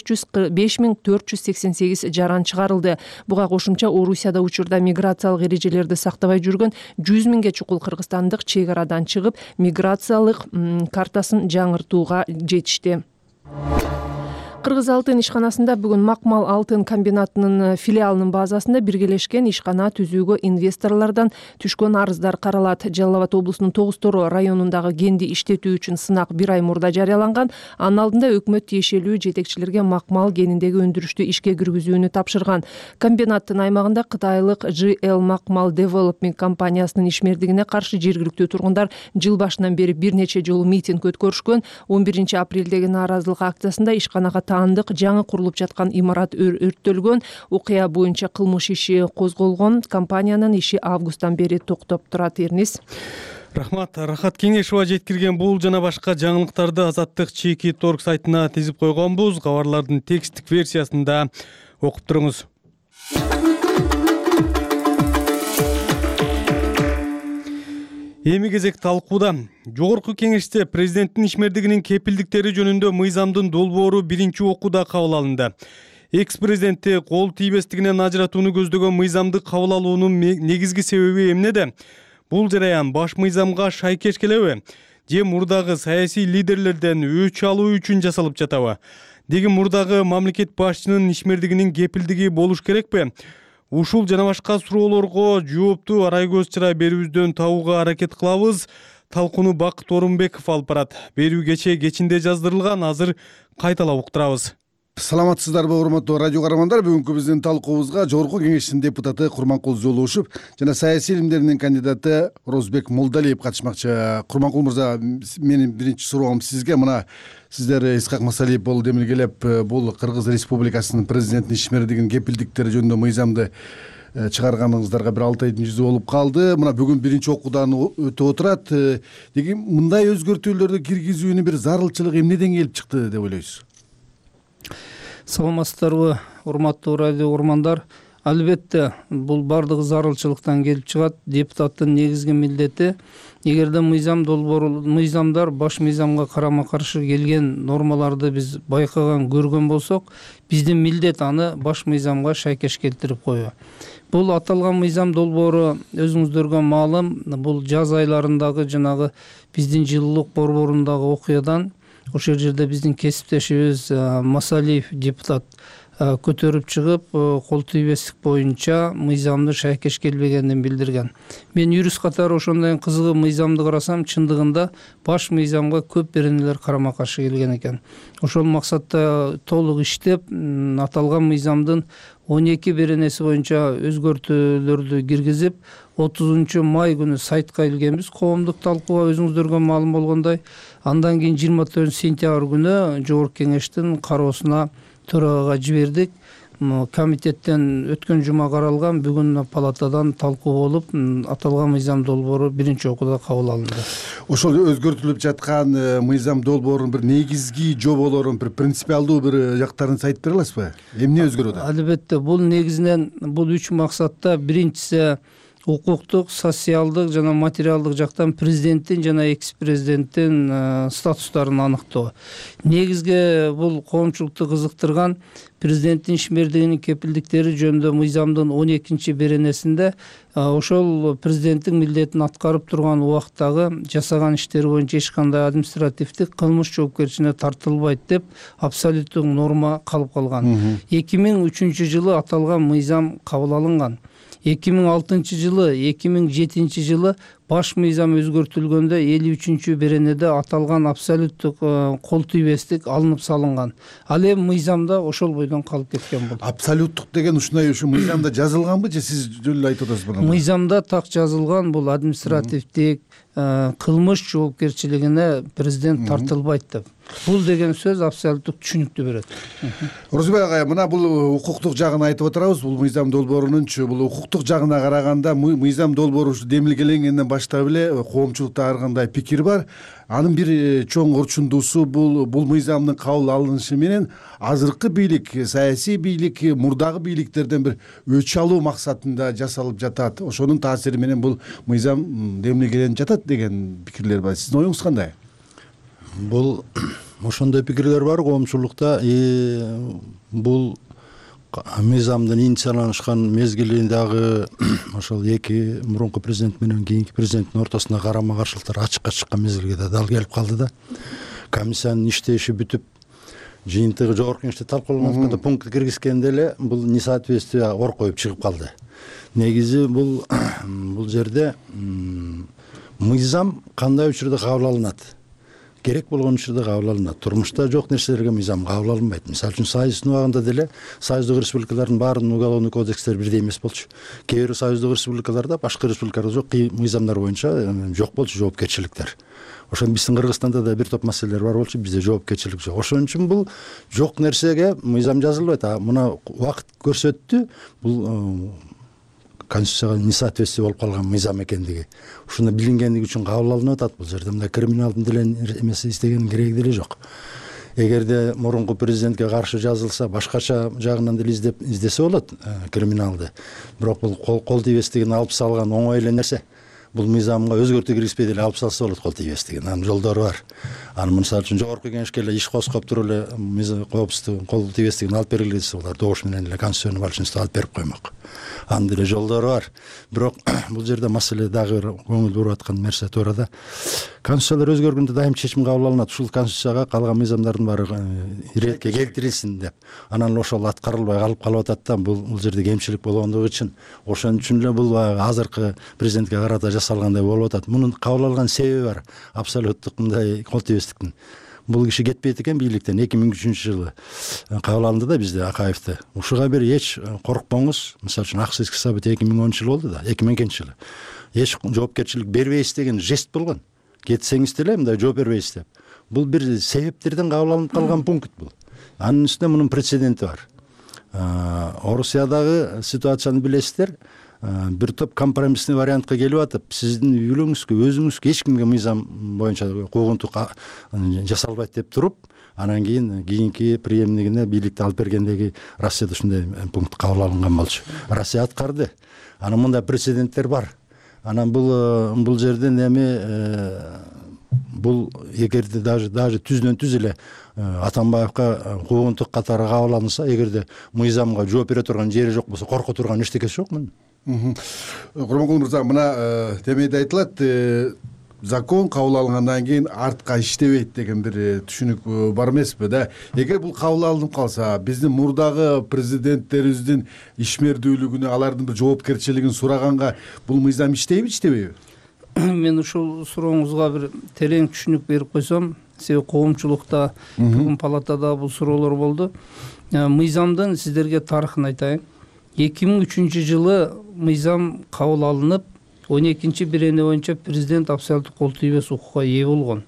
5488 жаран чыгарылды. Буга кошумча Орусияда учурда миграциялык эрежелерди сактабай жүргөн 100 миңге чукул кыргызстандык чек арадан чыгып, миграциялык картасын жаңыртууга жетишти. Кыргыз алтын ишканасында бүгүн Макмал алтын комбинатынын филиалынын базасында биргелешкен ишкана түзүүгө инвесторлордон түшкөн арыздар каралат. Жалал Абад облусунун Тогуз Торо районундагы кенди иштетүү үчүн сынак 1 ай мурда жарыяланган. Анын алдында өкмөт тиешелүү жетекчилерге Макмал кениндеги өндүрүштү ишке киргизүүнү тапшырган. Комбинаттын аймагында кытайлык GL Макмал Development компаниясынын ишмердигине каршы жергиликтүү тургундар жыл башынан бери бир нече жолу митинг өткөрүшкөн. 11 апрелдеги нааразылык акциясында ишканага таандык жаңы курулуп жаткан имарат өрттөлгөн. Окуя боюнча кылмыш иши козголгон. Компаниянын иши августтан бери токтоп турат. Эрнис. Рахмат. Рахат Кеңешова жеткирген бул жана башка жаңылыктарды Азаттык чеки торг сайтына тизип койгонбуз. Кабарлардын тексттик версиясында окуп туруңуз. Эми кезек талкууда. Жогорку кеңеште президенттин ишмердигинин кепилдиктери жөнүндө мыйзамдын долбоору биринчи окууда кабыл алынды. Экс-президентти кол тийбестигинен ажыратууну көздөгөн мыйзамды кабыл алуунун негизги себеби эмнеде? Бул жараян баш мыйзамга шайкеш келеби? Же мурдагы саясий лидерлерден өч алуу үчүн жасалып жатабы? Деги мурдагы мамлекет башчынын ишмердигинин кепилдиги болуш керекпи? Ушул жана башка суроолорго жоопту арай көз чыра берүүбүздөн табууга аракет кылабыз. Талкууну Бакыт Орунбеков алып барат. Берүү кечинде жаздырылган, азыр кайталап уктурабыз. Саламатсыздарбы, урматтуу радио каармандар. Бүгүнкү биздин талкуубузга Жогорку Кеңештин депутаты Курманкул Жолошев жана саясий илимдеринин кандидаты Розбек Молдалиев катышмакчы. Курманкул мырза, менин биринчи суроом сизге. Мына сиздер Исхак Масалиев болуп демилгелеп, бул Кыргыз Республикасынын президентинин ишмердигинин кепилдиктери жөнүндө мыйзамды чыгарганыңыздарга бир 6 айдын жүзү болуп калды. Мына бүгүн биринчи окуудан өтүп отурат. Деги мындай өзгөртүүлөрдү киргизүүнүн бир зарылчылыгы эмнеден келип чыкты деп ойлойсуз? Саламатсыздарбы, урматтуу радио угармандар. Албетте, бул бардыгы зарылчылыктан келип чыгат. Депутаттын негизги милдети эгерде мыйзамдар баш мыйзамга карама каршы келген нормаларды биз байкаган, көргөн болсок, биздин милдет аны баш мыйзамга шайкеш келтирип коюу. Бул аталган мыйзам долбоору өзүңүздөргө маалым, бул жаз айларындагы жанагы биздин жылуулук борборундагы окуядан ошол жерде биздин кесиптешибиз Масалиев депутат көтөрүп чыгып, кол тийбестик боюнча мыйзамды шайкеш келбегенин билдирген. Мен юрист катары ошондой кызыгы мыйзамды карасам, чындыгында баш мыйзамга көп беренелер карама каршы келген экен. Ошол максатта толук иштеп, аталган мыйзамдын 12 беренеси боюнча өзгөртүүлөрдү киргизип, 30 май күнү сайтка илгенбиз. Коомдук талкууга өзүңүздөргө маалым болгондой, андан кийин 24 сентябрь күнү Жогорку Кеңештин кароосуна төрагага жибердик. Комитеттен өткөн жума каралган, бүгүн палатадан талкуу болуп, аталган мыйзам долбоору биринчи окууда кабыл алынды. Ошол өзгөртүлүп жаткан мыйзам долбоорунун бир негизги жоболорун, бир принципиалдуу бир жактарын айтып бере аласызбы? Эмне өзгөрөт? Албетте, бул негизинен бул 3 максатта. Биринчиси укуктук, социалдык жана материалдык жактан президенттин жана экс-президенттин статустарын аныктоо. Негизги бул коомчулукту кызыктырган президенттин ишмердигинин кепилдиктери жөнүндө мыйзамдын 12 беренесинде ошол президенттин милдетин аткарып турган убактагы жасаган иштери боюнча эч кандай административдик кылмыш жоопкерчилигине тартылбайт деп абсолюттук норма калып калган. 2003 жылы аталган мыйзам кабыл алынган. 2006 жылы, 2007 жылы баш мыйзам өзгөртүлгөндө 53 беренеде аталган абсолюттук кол тийбестик алынып салынган. Ал эми мыйзамда ошол бойдон калып кеткен болду. Абсолюттук деген ушундай ушу мыйзамда жазылганбы же сиз жөн эле айтып атасызбы? Мыйзамда так жазылган, бул административдик кылмыш жоопкерчилигине президент тартылбайт деп. Бул деген сөз абсолюттук түшүнүктүү берет. Розбек агай, мына бул укуктук жагын айтып отурабыз. Бул мыйзам долбоорунунчу бул укуктук жагына караганда мыйзам долбоору демилгеленгенден баштап эле коомчулукта ар кандай пикир бар. Анын бир чоң орчундуусу бул мыйзамдын кабыл алынышы менен азыркы бийлик, саясий бийлик, мурдагы бийликтерден бир өч алуу максатында жасалып жатат. Ошонун таасири менен бул мыйзам демилгеленип жатат деген пикирлер бар. Сиздин оюңуз кандай? Бул ошондой пикирлер бар коомчулукта. Бул мыйзамдын инициияланышкан мезгили дагы ошол эки мурунку президент менен кийинки президенттин ортосунда карама каршылыктар ачыкка чыккан мезгилге да дал келип калды да. Комиссиянын иштеши бүтүп, жыйынтыгы жогорку кеңеште талкууланганда пункт киргизгенде эле бул несоответствие ор коюп чыгып калды. Негизи бул жерде мыйзам кандай учурда кабыл алынат, керек болгон учурда кабыл алынат. Турмушта жок нерселерге мыйзам кабыл алынбайт. Мисалы үчүн Союздун убагында деле Союздук республикалардын баарынын уголовный кодекстери бирдей эмес болчу. Кээ бир Союздук республикаларда, башка республикаларда жок мыйзамдар боюнча жок болчу жоопкерчиликтер. Ошон биздин Кыргызстанда да бир топ маселелер бар болчу, бизде жоопкерчилик жок. Ошон үчүн бул жок нерсеге мыйзам жазылбайт. Мына убакыт көрсөттү, бул конституцияга несоответствие болуп калган мыйзам экендиги. Ушуну билингендиги үчүн кабыл алынып атат. Бул жерде мындай криминалдын деле эмеси издегенин кереги деле жок. Эгерде мурунку президентке каршы жазылса, башкача жагынан деле издесе болот криминалды. Бирок бул кол тийбестигин алып салган оңой эле нерсе. Бул мыйзамга өзгөртүү киргизбей деле алып салса болот кол тийбестигин. Анын жолдору бар. Аны мисалы үчүн жогорку кеңешке эле иш козгоп туруп эле коопсуздук кол тийбестигин алып бергиле десе, булар добуш менен эле конституционный большинство алып берип коймок. Анын деле жолдору бар. Бирок бул жерде маселе дагы бир көңүл буруп аткан нерсе туурада. Конституциялар өзгөргөндө дайым чечим кабыл алынат. Ушул конституцияга калган мыйзамдардын баары иретке келтирилсин деп. Анан ошол аткарылбай калып атат да, бул жерде кемчилик болгондугу үчүн. Ошон үчүн эле бул азыркы президентке карата жасалгандай болуп атат. Мунун кабыл алган себеби бар. Абсолюттук мындай кол тийбестиктин. Бул киши кетпейт экен бийликтен. 2003-жылы кабыл алынды да бизде Акаевди. Ушуга бир эч коркпоңуз. Мисалы үчүн Аксайский собор 2010-жылы болду да, 2002-жылы. Эч жоопкерчилик бербейбиз деген жест болгон. Кетсеңиз деле мындай жооп бербейбиз деп. Бул бир себептерден кабыл алынып калган пункт бул. Анын үстүнө мунун прецеденти бар. Орусиядагы ситуацияны билесиздер. Бир топ компромиссный вариантка келип атып, сиздин үйлөрүңүзгө, өзүңүзгө эч кимге мыйзам боюнча куугунтук жасалбайт деп туруп, анан кийинки преемнигине бийликти алып бергендеги Россияда ушундай пункт кабыл алынган болчу. Россия аткарды. Анан мындай прецеденттер бар. Анан бул жерден бул эгерде даже түздөн түз эле Атамбаевка куугунтук катары кабыл алынса, эгерде мыйзамга жооп бере турган жери жок болсо, корко турган эчтекеси жок мунун. Курманкул мырза, мына темеде айтылат, закон кабыл алынгандан кийин артка иштебейт деген бир түшүнүк бар эмеспи да? Эгер бул кабыл алынып калса, биздин мурдагы президенттерибиздин ишмердүүлүгүнө, алардын бир жоопкерчилигин сураганга бул мыйзам иштейби, иштебейби? Мен ушул сурооңузга бир терең түшүнүк берип койсом, себеби коомчулукта, бүгүн палатада бул суроолор болду. Мыйзамдын сиздерге тарыхын айтайын. 2003-жылы мыйзам кабыл алынып, 12-бирене боюнча президент абсолюттук кол тийбес укукка ээ болгон.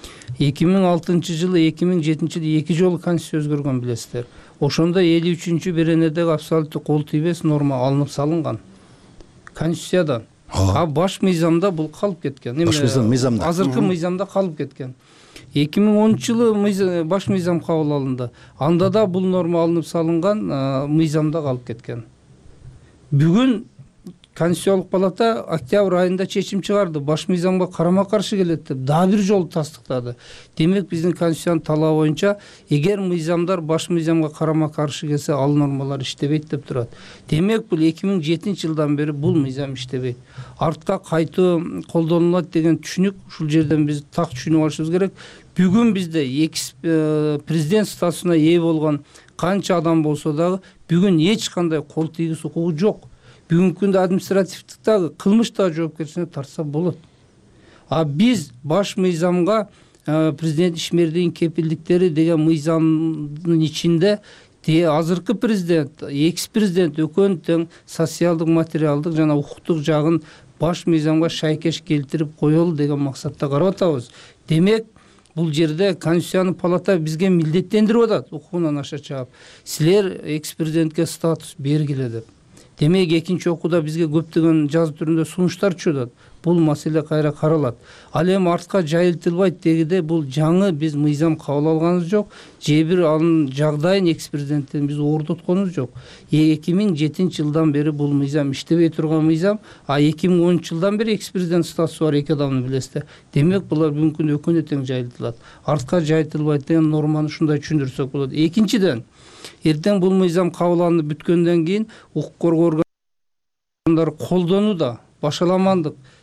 2006-жылы, 2007-жылы 2 жолу конституция өзгөргөн билесиздер. Ошондо 53-биренедеги абсолюттук кол тийбес норма алынып салынган конституциядан. Баш мыйзамда бул калып кеткен. Азыркы мыйзамда калып кеткен. 2010-жылы баш мыйзам кабыл алынды. Анда да бул норма алынып салынган, мыйзамда калып кеткен. Бүгүн Конституциялык палата октябрь айында чечим чыгарды. Баш мыйзамга карама-каршы келет деп дагы бир жолу тастыктады. Демек биздин конституциянын талабы боюнча, эгер мыйзамдар баш мыйзамга карама-каршы келсе, ал нормалар иштебейт деп турат. Демек бул 2007-жылдан бери бул мыйзам иштебейт. Артка кайтуу колдонулат деген түшүнүк ушул жерден биз так түшүнүп алышыбыз керек. Бүгүн бизде президент статусуна ээ болгон канча адам болсо дагы бүгүн эч кандай кол тийгиз укугу жок. Бүгүнкү күндө административдик дагы, кылмыш дагы жоопкерчиликке тартса болот. Биз баш мыйзамга президент ишмердигин кепилдиктери деген мыйзамдын ичинде азыркы президент, экс-президент экөөнүн тең социалдык, материалдык жана укуктук жагын баш мыйзамга шайкеш келтирип коелу деген максатта карап атабыз. Демек, бул жерде Конституциянын палата бизге милдеттендирип атат, укугунан аша чыгып. Силер экс-президентке статус бергиле деп. Демек, экинчи окууда бизге көптөгөн жазуу түрүндө сунуштар түшөт. Бул маселе кайра каралат. Ал эми артка жайылтылбайт дегенде бул жаңы биз мыйзам кабыл алганыбыз жок. Же бир анын жагдайын экс-президенттен биз ордотконубуз жок. 2007-жылдан бери бул мыйзам иштебей турган мыйзам, 2010-жылдан бери экс-президент статусу бар эки адамды билесиздер. Демек, булар бүгүнкү күндө экөөнү тең жайылтылат. Артка жайылтылбайт деген норманы ушундай түшүндүрсөк болот. Экинчиден, эртең бул мыйзам кабыл алынып бүткөндөн кийин укук коргоо органдары колдонууда башаламандык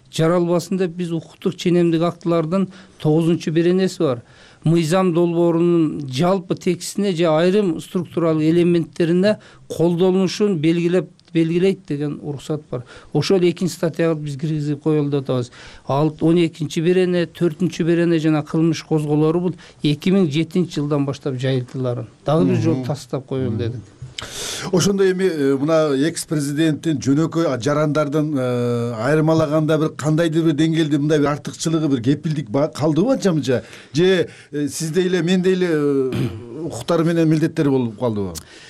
жаралбасын деп биз укуктук ченемдик актылардын 9-беренеси бар. Мыйзам долбоорунун жалпы текстине же айрым структуралык элементтерине колдонушун белгилейт деген уруксат бар. Ошол 2-статьяга биз киргизип коелу деп атабыз. Ал 12-берене, 4-берене жана кылмыш козголору бул 2007-жылдан баштап жайылтыларын дагы бир жолу тастап коелу дедик. Ошондой эми мына экс-президенттин жөнөкөй жарандардын айырмалаганда бир кандайдыр бир деңгээлде мындай бир артыкчылыгы, бир кепилдик калдыбы анча-мынча, же сизде эле менде эле укуктары менен милдеттери болуп калдыбы?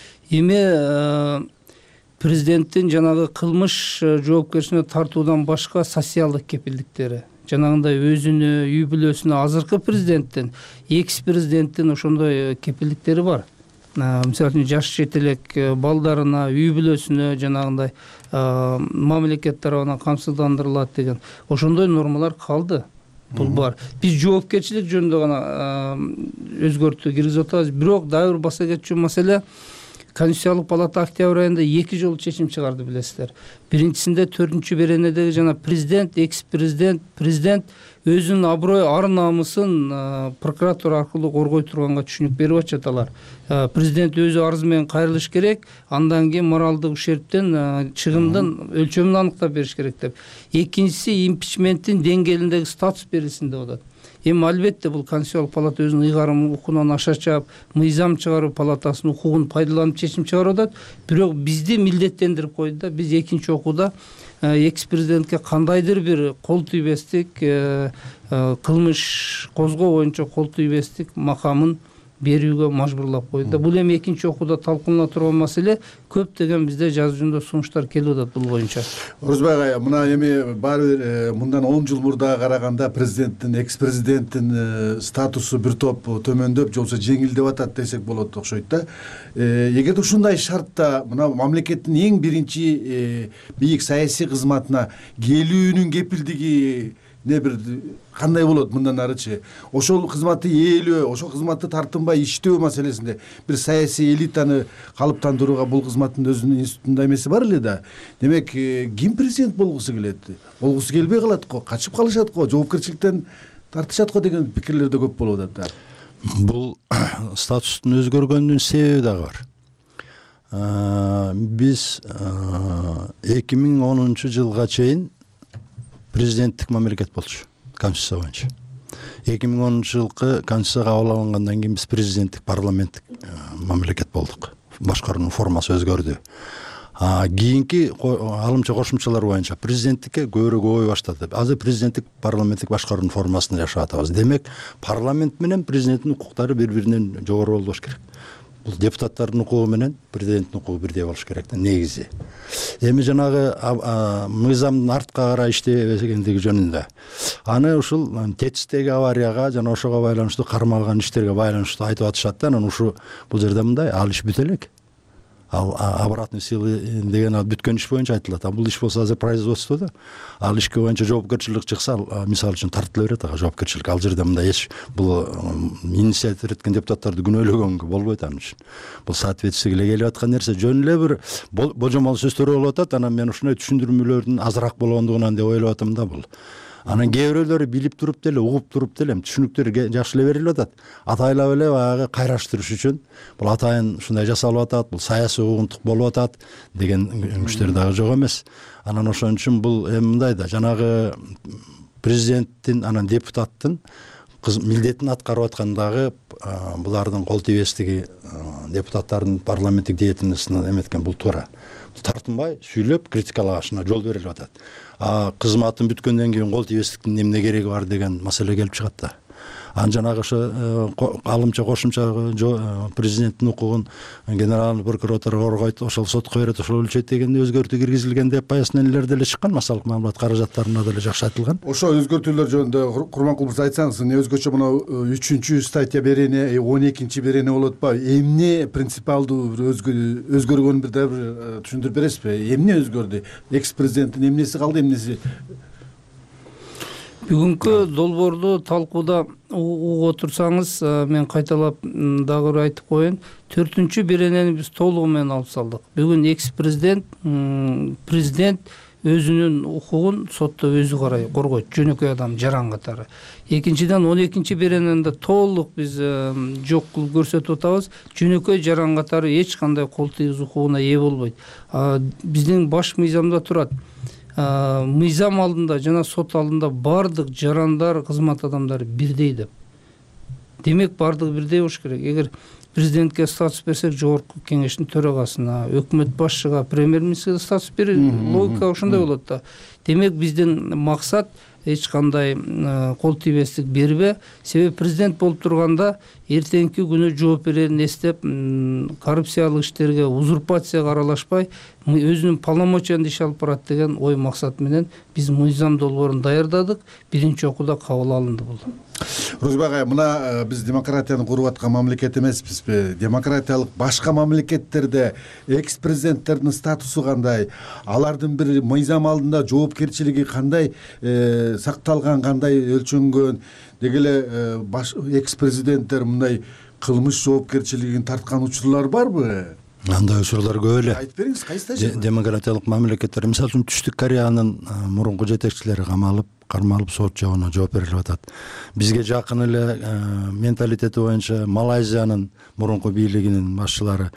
Эми президенттин жанагы кылмыш жоопкерчилигине тартуудан башка социалдык кепилдиктери, жанагындай өзүнө, үй бүлөсүнө, азыркы президенттин, экс-президенттин ошондой кепилдиктери бар. Мисалы үчүн жаш жетелек балдарына, үй бүлөсүнө жанагындай мамлекет тарабынан камсыздандырылат деген ошондой нормалар калды. Бул бар. Биз жоопкерчилик жөнүндө гана өзгөртүү киргизип атабыз. Бирок дагы бир баса кетчү маселе, Конституциялык палата октябрь айында 2 жолу чечим чыгарды, билесиздер. Биринчисинде 4-беренедеги жана президент, экс-президент өзүнүн аброй ар намысын прокуратура аркылуу коргой турганга түшүнүк берип атышат алар. Президент өзү арыз менен кайрылыш керек, андан кийин моралдык ушерптен, чыгымдын өлчөмүн аныктап бериш керек деп. Экинчиси импичменттин деңгээлиндеги статус берилсин деп атат. Эми албетте бул Конституциялык палата өзүнүн ыйгарым укугунан аша чаап, мыйзам чыгаруу палатасынын укугун пайдаланып чечим чыгарып атат. Бирок бизди милдеттендирип койду да, биз экинчи окууда экс-президентке кандайдыр бир кол тийбестик, кылмыш козгоо боюнча кол тийбестик макамын берүүгө мажбурлап койду да. Бул эми экинчи окууда талкуулана турган маселе, көптөгөн бизде жазуу жүзүндө сунуштар келип атат бул боюнча. Орозбек ага, мына эми баары бир мындан 10 жыл мурда караганда президенттин, экс-президенттин статусу бир топ төмөндөп, же болбосо жеңилдеп атат десек болот окшойт да. Эгерде ушундай шартта мына мамлекеттин эң биринчи бийик саясий кызматына келүүнүн кепилдиги не бир кандай болот мындан арычы? Ошол кызматты ээлөө, ошол кызматты тартынбай иштөө маселесинде бир саясий элитаны калыптандырууга бул кызматтын өзүнүн институтунда эмеси бар эле да. Демек, ким президент болгусу келет? Болгусу келбей калат го, качып калышат го, жоопкерчиликтен тартышат го деген пикирлер да көп болуп атат да. Бул статустун өзгөргөнүнүн себеби дагы бар. Биз 2010 жылга чейин президенттик мамлекет болчу конституция боюнча. 2010 жылкы конституция кабыл алынгандан кийин биз президенттик парламенттик мамлекет болдук. Башкаруунун формасы өзгөрдү. Кийинки алымча кошумчалар боюнча президенттикке көбүрөөк ой баштады. Азыр президенттик парламенттик башкаруунун формасында жашап атабыз. Демек, парламент менен президенттин укуктары бири-биринен жогору болбош керек. Бул депутаттардын укугу менен президенттин укугу бирдей болуш керек да, негизи. Эми жанагы мыйзамдын артка карай иштебегендиги жөнүндө. Аны ушул ТЭЦтеги аварияга жана ошого байланыштуу кармалган иштерге байланыштуу айтып атышат да. Анан ушу бул жерде мындай, ал иш бүтө элек. Ал обратный силы деген бүткөн иш боюнча айтылат. Бул иш болсо азыр производстводо. Ал ишке боюнча жоопкерчилик чыкса, мисалы үчүн тартыла берет ага жоопкерчилик. Ал жерде мындай эч бул инициатива эткен депутаттарды күнөөлөгөнгө болбойт анын үчүн. Бул соответствиеге эле келип аткан нерсе. Жөн эле бир божомол сөздөр болуп атат. Анан мен ушундай түшүндүрмөлөрдүн азыраак болгондугунан деп ойлоп атам да бул. Анан кээ бирөөлөрү билип туруп деле, угуп туруп деле түшүнүктөр жакшы эле берилип атат. Атайлап эле баягы кайраштырыш үчүн бул атайын ушундай жасалып атат, бул саясий угунтук болуп атат деген күчтөр дагы жок эмес. Анан ошон үчүн бул эми мындай да, жанагы президенттин анан депутаттын милдетин аткарып аткандагы булардын кол тийбестиги, депутаттардын парламенттик деятельностуна эметкен бул туура. Тартынбай сүйлөп критикалагашына жол берилип атат. Кызматын бүткөндөн кийин кол тийбестиктин эмне кереги бар деген маселе келип чыгат да. Анан жанагы алымча кошумча президенттин укугун генеральный прокуратура коргойт, ошол сотко берет, ошол өлчөйт деген өзгөртүү киргизилген деп пояснениялер деле чыккан, массалык маалымат каражаттарына деле жакшы айтылган. Ошо өзгөртүүлөр жөнүндө Курманкул мырза айтсаңыз, эмне өзгөчө мына 3-статья берене, 12 берене болот ба? Эмне принципиалдуу өзгөргөнүн бир түшүндүрүп бересизби? Эмне өзгөрдү? Экс-президенттин эмнеси калды, эмнеси? Бүгүнкү долбоорду талкууда угуп отурсаңыз, мен кайталап дагы бир айтып коеюн. 4-беренени биз толугу менен алып салдык. Бүгүн экс-президент, президент өзүнүн укугун сотто өзү коргойт, жөнөкөй адам жаран катары. Экинчиден 12 берененде толук биз жок кылып көрсөтүп атабыз. Жөнөкөй жаран катары эч кандай кол тийгиз укугуна ээ болбойт. Биздин баш мыйзамда турат. Мыйзам алдында жана сот алдында бардык жарандар, кызмат адамдары бирдей деп. Демек бардыгы бирдей болуш керек. Эгер президентке статус берсек, жогорку кеңештин төрагасына, өкмөт башчыга, премьер-министрге статус берет. Логика ошондой болот да. Демек биздин максат эч кандай кол тийбестик бербе. Себеби президент болуп турганда эртеңки күнү жооп берерин эстеп, коррупциялык иштерге, узурпацияга аралашпай, өзүнүн полномочиян иш алып барат деген ой максат менен биз мыйзам долбоорун даярдадык. Биринчи окууда кабыл алынды бул. Розбек агай, мына биз демократияны куруп аткан мамлекет эмеспизби? Демократиялык башка мамлекеттерде экс президенттердин статусу кандай? Алардын бир мыйзам алдында жоопкерчилиги кандай сакталган, кандай өлчөнгөн? Деги эле экс президенттер мындай кылмыш жоопкерчилигин тарткан учурлар барбы? Андай учурлар көп эле. Айтып бериңиз, кайсы демократиялык мамлекеттер, мисалы үчүн Түштүк Кореянын мурунку жетекчилери кармалып сот жабына жооп берилип атат. Бизге жакын эле менталитети боюнча Малайзиянын мурунку бийлигинин башчылары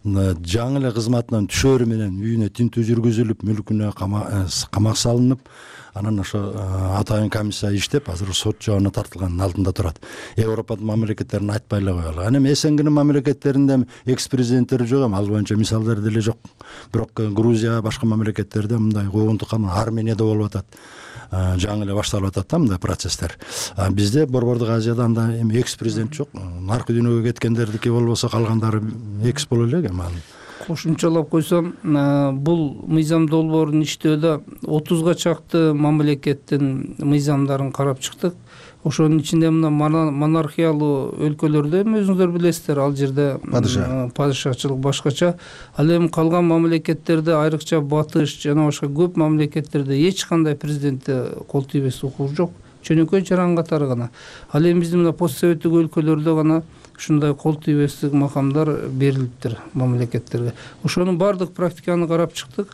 жаңы эле кызматынан түшөрү менен үйүнө тинтүү жүргүзүлүп, мүлкүнө камак салынып, анан ошо атайын комиссия иштеп, азыр сот жабына тартылганын алдында турат. Европадын мамлекеттерин айтпай эле коелу. Анан СНГнын мамлекеттеринде экс президенттер жок, ал боюнча мисалдар деле жок. Бирок Грузия, башка мамлекеттерде мындай куугунтук кам, Арменияда болуп атат. Жаңы эле башталып атат да мындай процесстер. Бизде Борбордук Азияда андай эми экс президент жок. Наркы дүйнөгө кеткендердики болбосо калгандары экс боло элек эми. Кошумчалап койсом, бул мыйзам долбоорун иштөөдө 30га чакты мамлекеттин мыйзамдарын карап чыктык. Ошонун ичинде мына монархиялуу өлкөлөрдө өзүңүздөр билесиздер, ал жерде падышачылык башкача. Ал эми калган мамлекеттерде, айрыкча Батыш жана башка көп мамлекеттерде эч кандай президентте кол тийбес укук жок. Жөнөкөй жаран катары гана. Ал эми биздин мына постсоветтик өлкөлөрдө гана ушундай кол тийбестик макамдар берилиптир мамлекеттерге. Ошонун бардык практиканы карап чыктык.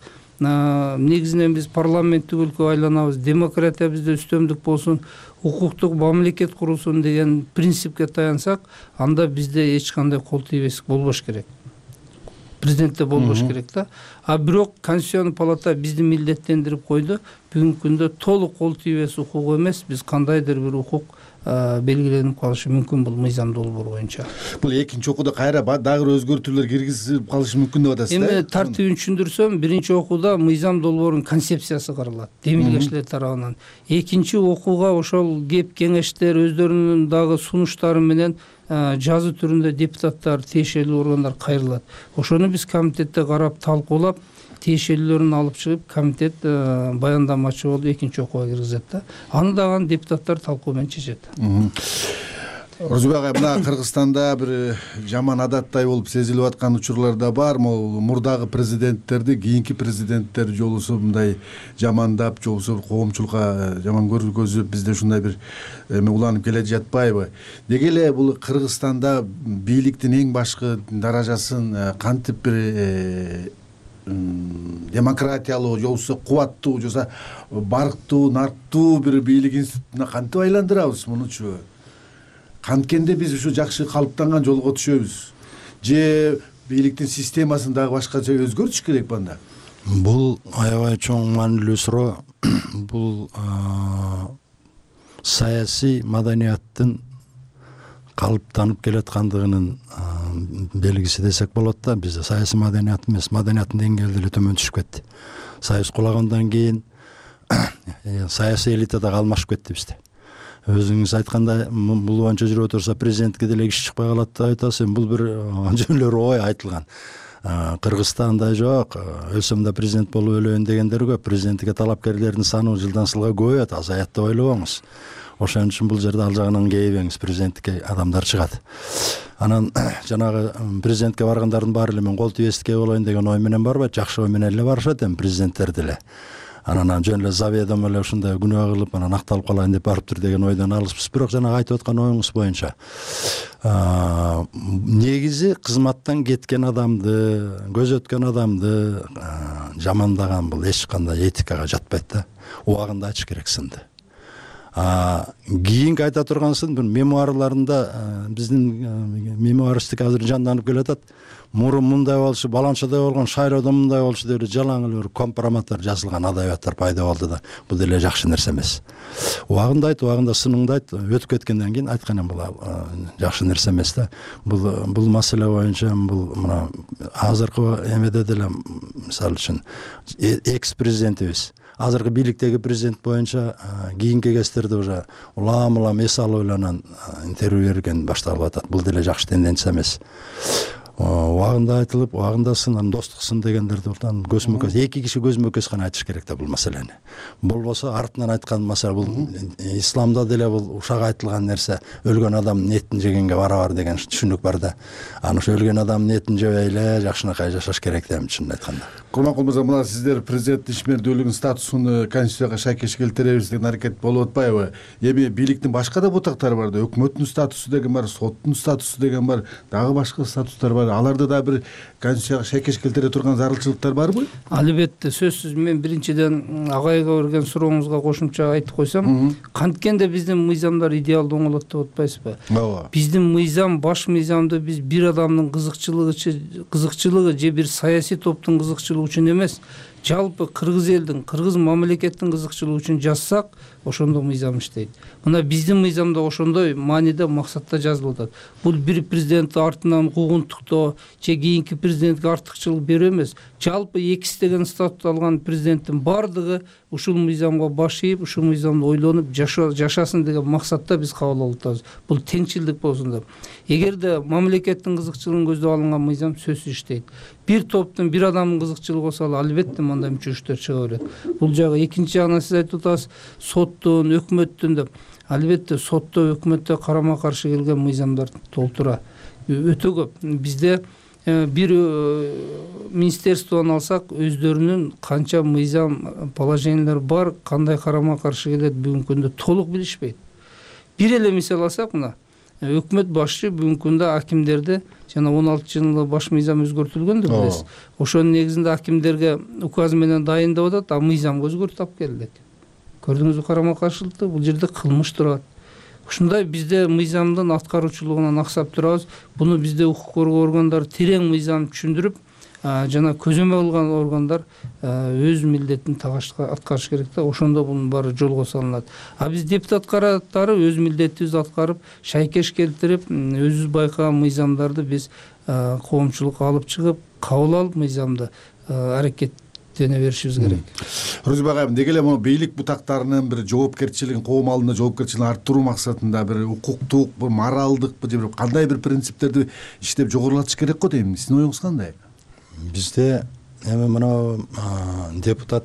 Негизинен биз парламенттик өлкөгө айланабыз, демократия бизде үстөмдүк болсун, укуктук мамлекет курулсун деген принципке таянсак, анда бизде эч кандай кол тийбестик болбош керек. Президентте болбош керек да. Бирок Конституциялык палата бизди милдеттендирип койду. Бүгүнкү күндө толук кол тийбес укук эмес, биз кандайдыр бир укук белгиленип калышы мүмкүн бул мыйзам долбоор боюнча. Бул экинчи окууда кайра дагы өзгөртүүлөр киргизип калышы мүмкүн деп атасыз да? Эми тартибин түшүндүрсөм, биринчи окууда мыйзам долбоорунун концепциясы каралат демилгечилер тарабынан. Экинчи окууга ошол кеп кеңештер өздөрүнүн дагы сунуштары менен жазуу түрүндө депутаттар, тиешелүү органдар кайрылат. Ошону биз комитетте карап талкуулап, тиешелүүлөрүн алып чыгып, комитет баяндамачы болуп экинчи окууга киргизет да. Аны дагы депутаттар талкуу менен чечет. Розбек агай, мына Кыргызстанда бир жаман адаттай болуп сезилип аткан учурлар да бар. Могу мурдагы президенттерди кийинки президенттер жолусу мындай жамандап, жолусу коомчулукка жаман көргөзүп, бизде ушундай бир эме уланып келе жатпайбы? Деги эле бул Кыргызстанда бийликтин эң башкы даражасын кантип бир демократиялуу, жолсу кубаттуу, жолсо барктуу, нарктуу бир бийлик институтуна кантип айландырабыз мунучу? Канткенде биз ушу жакшы калыптанган жолго түшөбүз? Же бийликтин системасын дагы башкача өзгөртүш керек банда? Бул аябай чоң маанилүү суроо. Бул саясий маданияттын калыптанып келаткандыгынын белгиси десек болот да. Бизде саясий маданият эмес, маданияттын деңгээли деле төмөн түшүп кетти. Союз кулагандан кийин саясий элита да калмашып кетти бизде. Өзүңүз айткандай, бул боюнча жүрүп отурса президентке деле киши чыкпай калат деп айтасыз. Бул бир жөн ой айтылган. Кыргызстанда андай жок. Өлсөм да президент болуп өлөйүн дегендер көп. Президенттикке талапкерлердин саны жылдан жылга көбөйөт, азаят деп ойлобоңуз. Ошон үчүн бул жерде ал жагынан кейбеңиз, президенттикке адамдар чыгат. Анан жанагы президентке баргандардын баары эле мен кол тийбестикке болоюн деген ой менен барбайт, жакшы ой менен эле барышат эми президенттер деле. анан жөн эле заведомо эле ушундай күнөө кылып анан акталып калайын деп барыптыр деген ойдон алыспыз. Бирок жана айтып аткан оюңуз боюнча негизи кызматтан кеткен адамды, көз өткөн адамды жамандаган бул эч кандай этикага жатпайт да. Убагында айтыш керек сынды. Кийинки айта тургансын, бул мемуарларында биздин мемуаристтик азыр жанданып келатат. Мурун мындай болчу, баланчадай болгон, шайлоодо мындай болчу деп жалаң эле компроматтар жазылган адабияттар пайда болду да. Бул деле жакшы нерсе эмес. Убагында айт, убагында сыныңды айт, өтүп кеткенден кийин айткан бул жакшы нерсе эмес да. Бул маселе боюнча бул мына азыркы эмеде деле мисалы үчүн экс-президентибиз азыркы бийликтеги президент боюнча кийинки кездерде уже улам эс алып эле анан интервью берген башталып атат. Бул деле жакшы тенденция эмес. Убагында айтылып, убагында сын, достук сын дегендерди ултан көзмө-көз, эки киши көзмө-көз гана айтыш керек да бул маселени. Болбосо артынан айткан маселе бул исламда деле бул ушак айтылган нерсе, өлгөн адамдын этин жегенге барабар деген түшүнүк бар да. Аны ошо өлгөн адамдын этин жебей эле жакшынакай жашаш керек дейм чынын айтканда. Курманкул мырза, мына сиздер президент ишмердүүлүгүнүн статусун конституцияга шайкеш келтиребиз деген аракет болуп атпайбы? Эми бийликтин башка да бутактары бар да, өкмөттүн статусу деген бар, соттун статусу деген бар, дагы башка статустар бар. Аларда да бир конституцияга шайкеш келтире турган зарылчылыктар барбы? Албетте, сөзсүз. Мен биринчиден агайга берген сурооңузга кошумча айтып койсом, канткенде биздин мыйзамдар идеалдуу оңолот деп атпайсызбы? Ооба. Биздин мыйзам, баш мыйзамды биз бир адамдын кызыкчылыгы же бир саясий топтун кызыкчылыгы үчүн эмес, жалпы кыргыз элдин, кыргыз мамлекеттин кызыкчылыгы үчүн жазсак, ошондо мыйзам иштейт. Мына биздин мыйзамда ошондой мааниде максатта жазылып атат. Бул бир президент артынан куугунтуктоо же кийинки президентке артыкчылык берүү эмес. Жалпы экис деген статус алган президенттин бардыгы ушул мыйзамга баш ийип, ушул мыйзамды ойлонуп жашасын деген максатта биз кабыл алып атабыз. Бул теңчилдик болсун деп. Эгерде мамлекеттин кызыкчылыгын көздөп алынган мыйзам сөзсүз иштейт. Бир топтун, бир адамдын кызыкчылыгы болсо албетте мындай мүчөчтөр чыга берет. Бул жагы экинчи жагынан сиз айтып атасыз, соттун, өкмөттүн деп. Албетте сотто, өкмөттө карама каршы келген мыйзамдар толтура өтө көп. Бизде бир министерстводон алсак, өздөрүнүн канча мыйзам положениялар бар, кандай карама каршы келет бүгүнкү күндө толук билишпейт. Бир эле мисал алсак, мына өкмөт башчы бүгүнкү күндө акимдерди жана 16-жылы баш мыйзам өзгөртүлгөн деп билесиз. Ошонун негизинде акимдерге указ менен дайындап атат, а мыйзамга өзгөртүп келет. Көрдүңүзбү карама каршылыкты? Бул жерде кылмыш турат. Ушундай бизде мыйзамдын аткаруучулугунан аксап турабыз. Буну бизде укук коргоо органдары терең мыйзам түшүндүрүп, жана көзөмөл алган органдар өз милдетин аткарыш керек да. Ошондо бунун баары жолго салынат. А биз депутат караттары өз милдетибизди аткарып, шайкеш келтирип, өзүбүз байкаган мыйзамдарды биз коомчулукка алып чыгып, кабыл алып мыйзамды аракет тене беришибиз керек. Розибек агай, деги эле мону бийлик бутактарынын бир жоопкерчилигин, коом алдында жоопкерчилигин арттыруу максатында бир укуктук, бир моралдык, бир кандай бир принциптерди иштеп жогорулатыш керек го дейм. Сиздин оюңуз кандай? Бизде эми мына депутат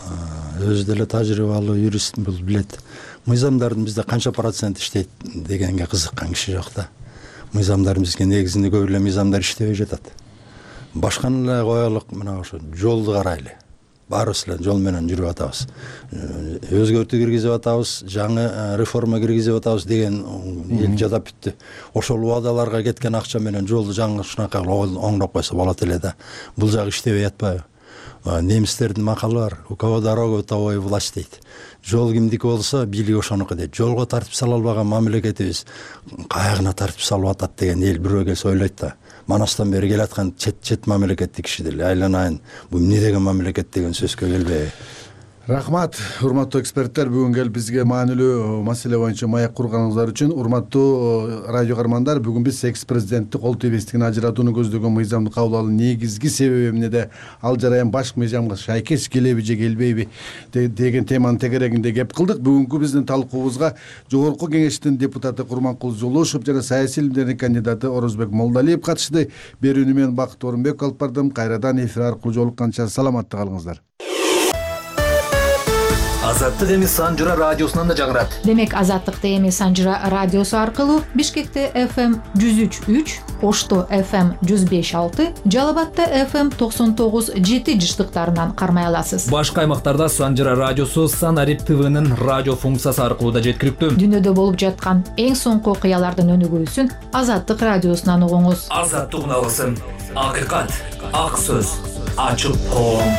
өзү деле тажрыйбалуу юрист болуп билет. Мыйзамдардын бизде канча процент иштейт дегенге кызыккан киши жок да. Мыйзамдар бизге негизинде көп эле мыйзамдар иштебей жатат. Башканы эле коелук, мына ошо жолду карайлы. Баарыбыз эле жол менен жүрүп атабыз. Өзгөртүү киргизип атабыз, жаңы реформа киргизип атабыз деген эл жадап бүттү. Ошол убадаларга кеткен акча менен жолду жаңы ушунакай оңдоп койсо болот эле да. Бул жагы иштебей атпайбы? Немистердин макалы бар. У кого дорога, у того и власть дейт. Жол кимдики болсо, бийлик ошонуку дейт. Жолго тартип сала албаган мамлекетибиз каягына тартип салып атат деген эл бирөө келсе ойлойт да. Манастан бери келаткан чет мамлекеттик киши деле айланайын. Бул эмне деген мамлекет деген сөзгө келбей. Рахмат, урматтуу эксперттер, бүгүн келип бизге маанилүү маселе боюнча маек курганыңыздар үчүн. Урматтуу радио каармандар, бүгүн биз экс-президентти кол тийбестигин ажыратууну көздөгөн мыйзамды кабыл алуунун негизги себеби эмнеде, ал жарайан баш мыйзамга шайкеш келеби же келбейби деген теманын тегерегинде кеп кылдык. Бүгүнкү биздин талкуубузга Жогорку Кеңештин депутаты Курманкул Жолошов жана саясий илимдердин кандидаты Орозбек Молдалиев катышты. Берүүнү мен Бакыт Орунбек алып бардым. Кайрадан эфир аркылуу жолукканча саламатта калыңыздар. Азаттык эми Санжыра радиосунан да жаңырат. Демек Азаттыкты эми Санжыра радиосу аркылуу Бишкекте FM 103.3, Ошто FM 105.6, Жалал-Абадта FM 99.7 жыштыктарынан кармай аласыз. Башка аймактарда Санжыра радиосу Санарип ТВнын радио функциясы аркылуу да жеткиликтүү. Дүйнөдө болуп жаткан эң соңку окуялардын өнүгүүсүн Азаттык радиосунан угуңуз. Азаттык уналгысын, акыйкат, ак сөз, ачык коом.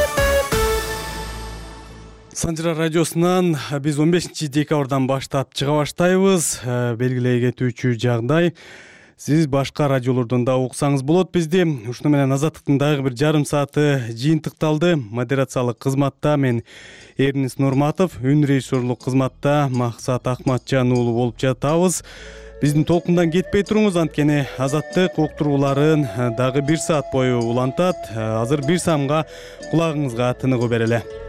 Санжыра радиосунан биз 15 декабрдан баштап чыга баштайбыз. Белгилей кетүүчү жагдай, сиз башка радиолордон да уксаңыз болот бизди. Ушуну менен Азаттыктын дагы бир жарым сааты жыйынтыкталды. Модерациялык кызматта мен Эрнис Нурматов, үн режиссерлук кызматта Максат Акматжан уулу болуп жатабыз. Биздин толкундан кетпей туруңуз, анткени Азаттык уктурууларын дагы 1 саат бою улантат. Азыр 1 самга кулагыңызга тыныгуу берели.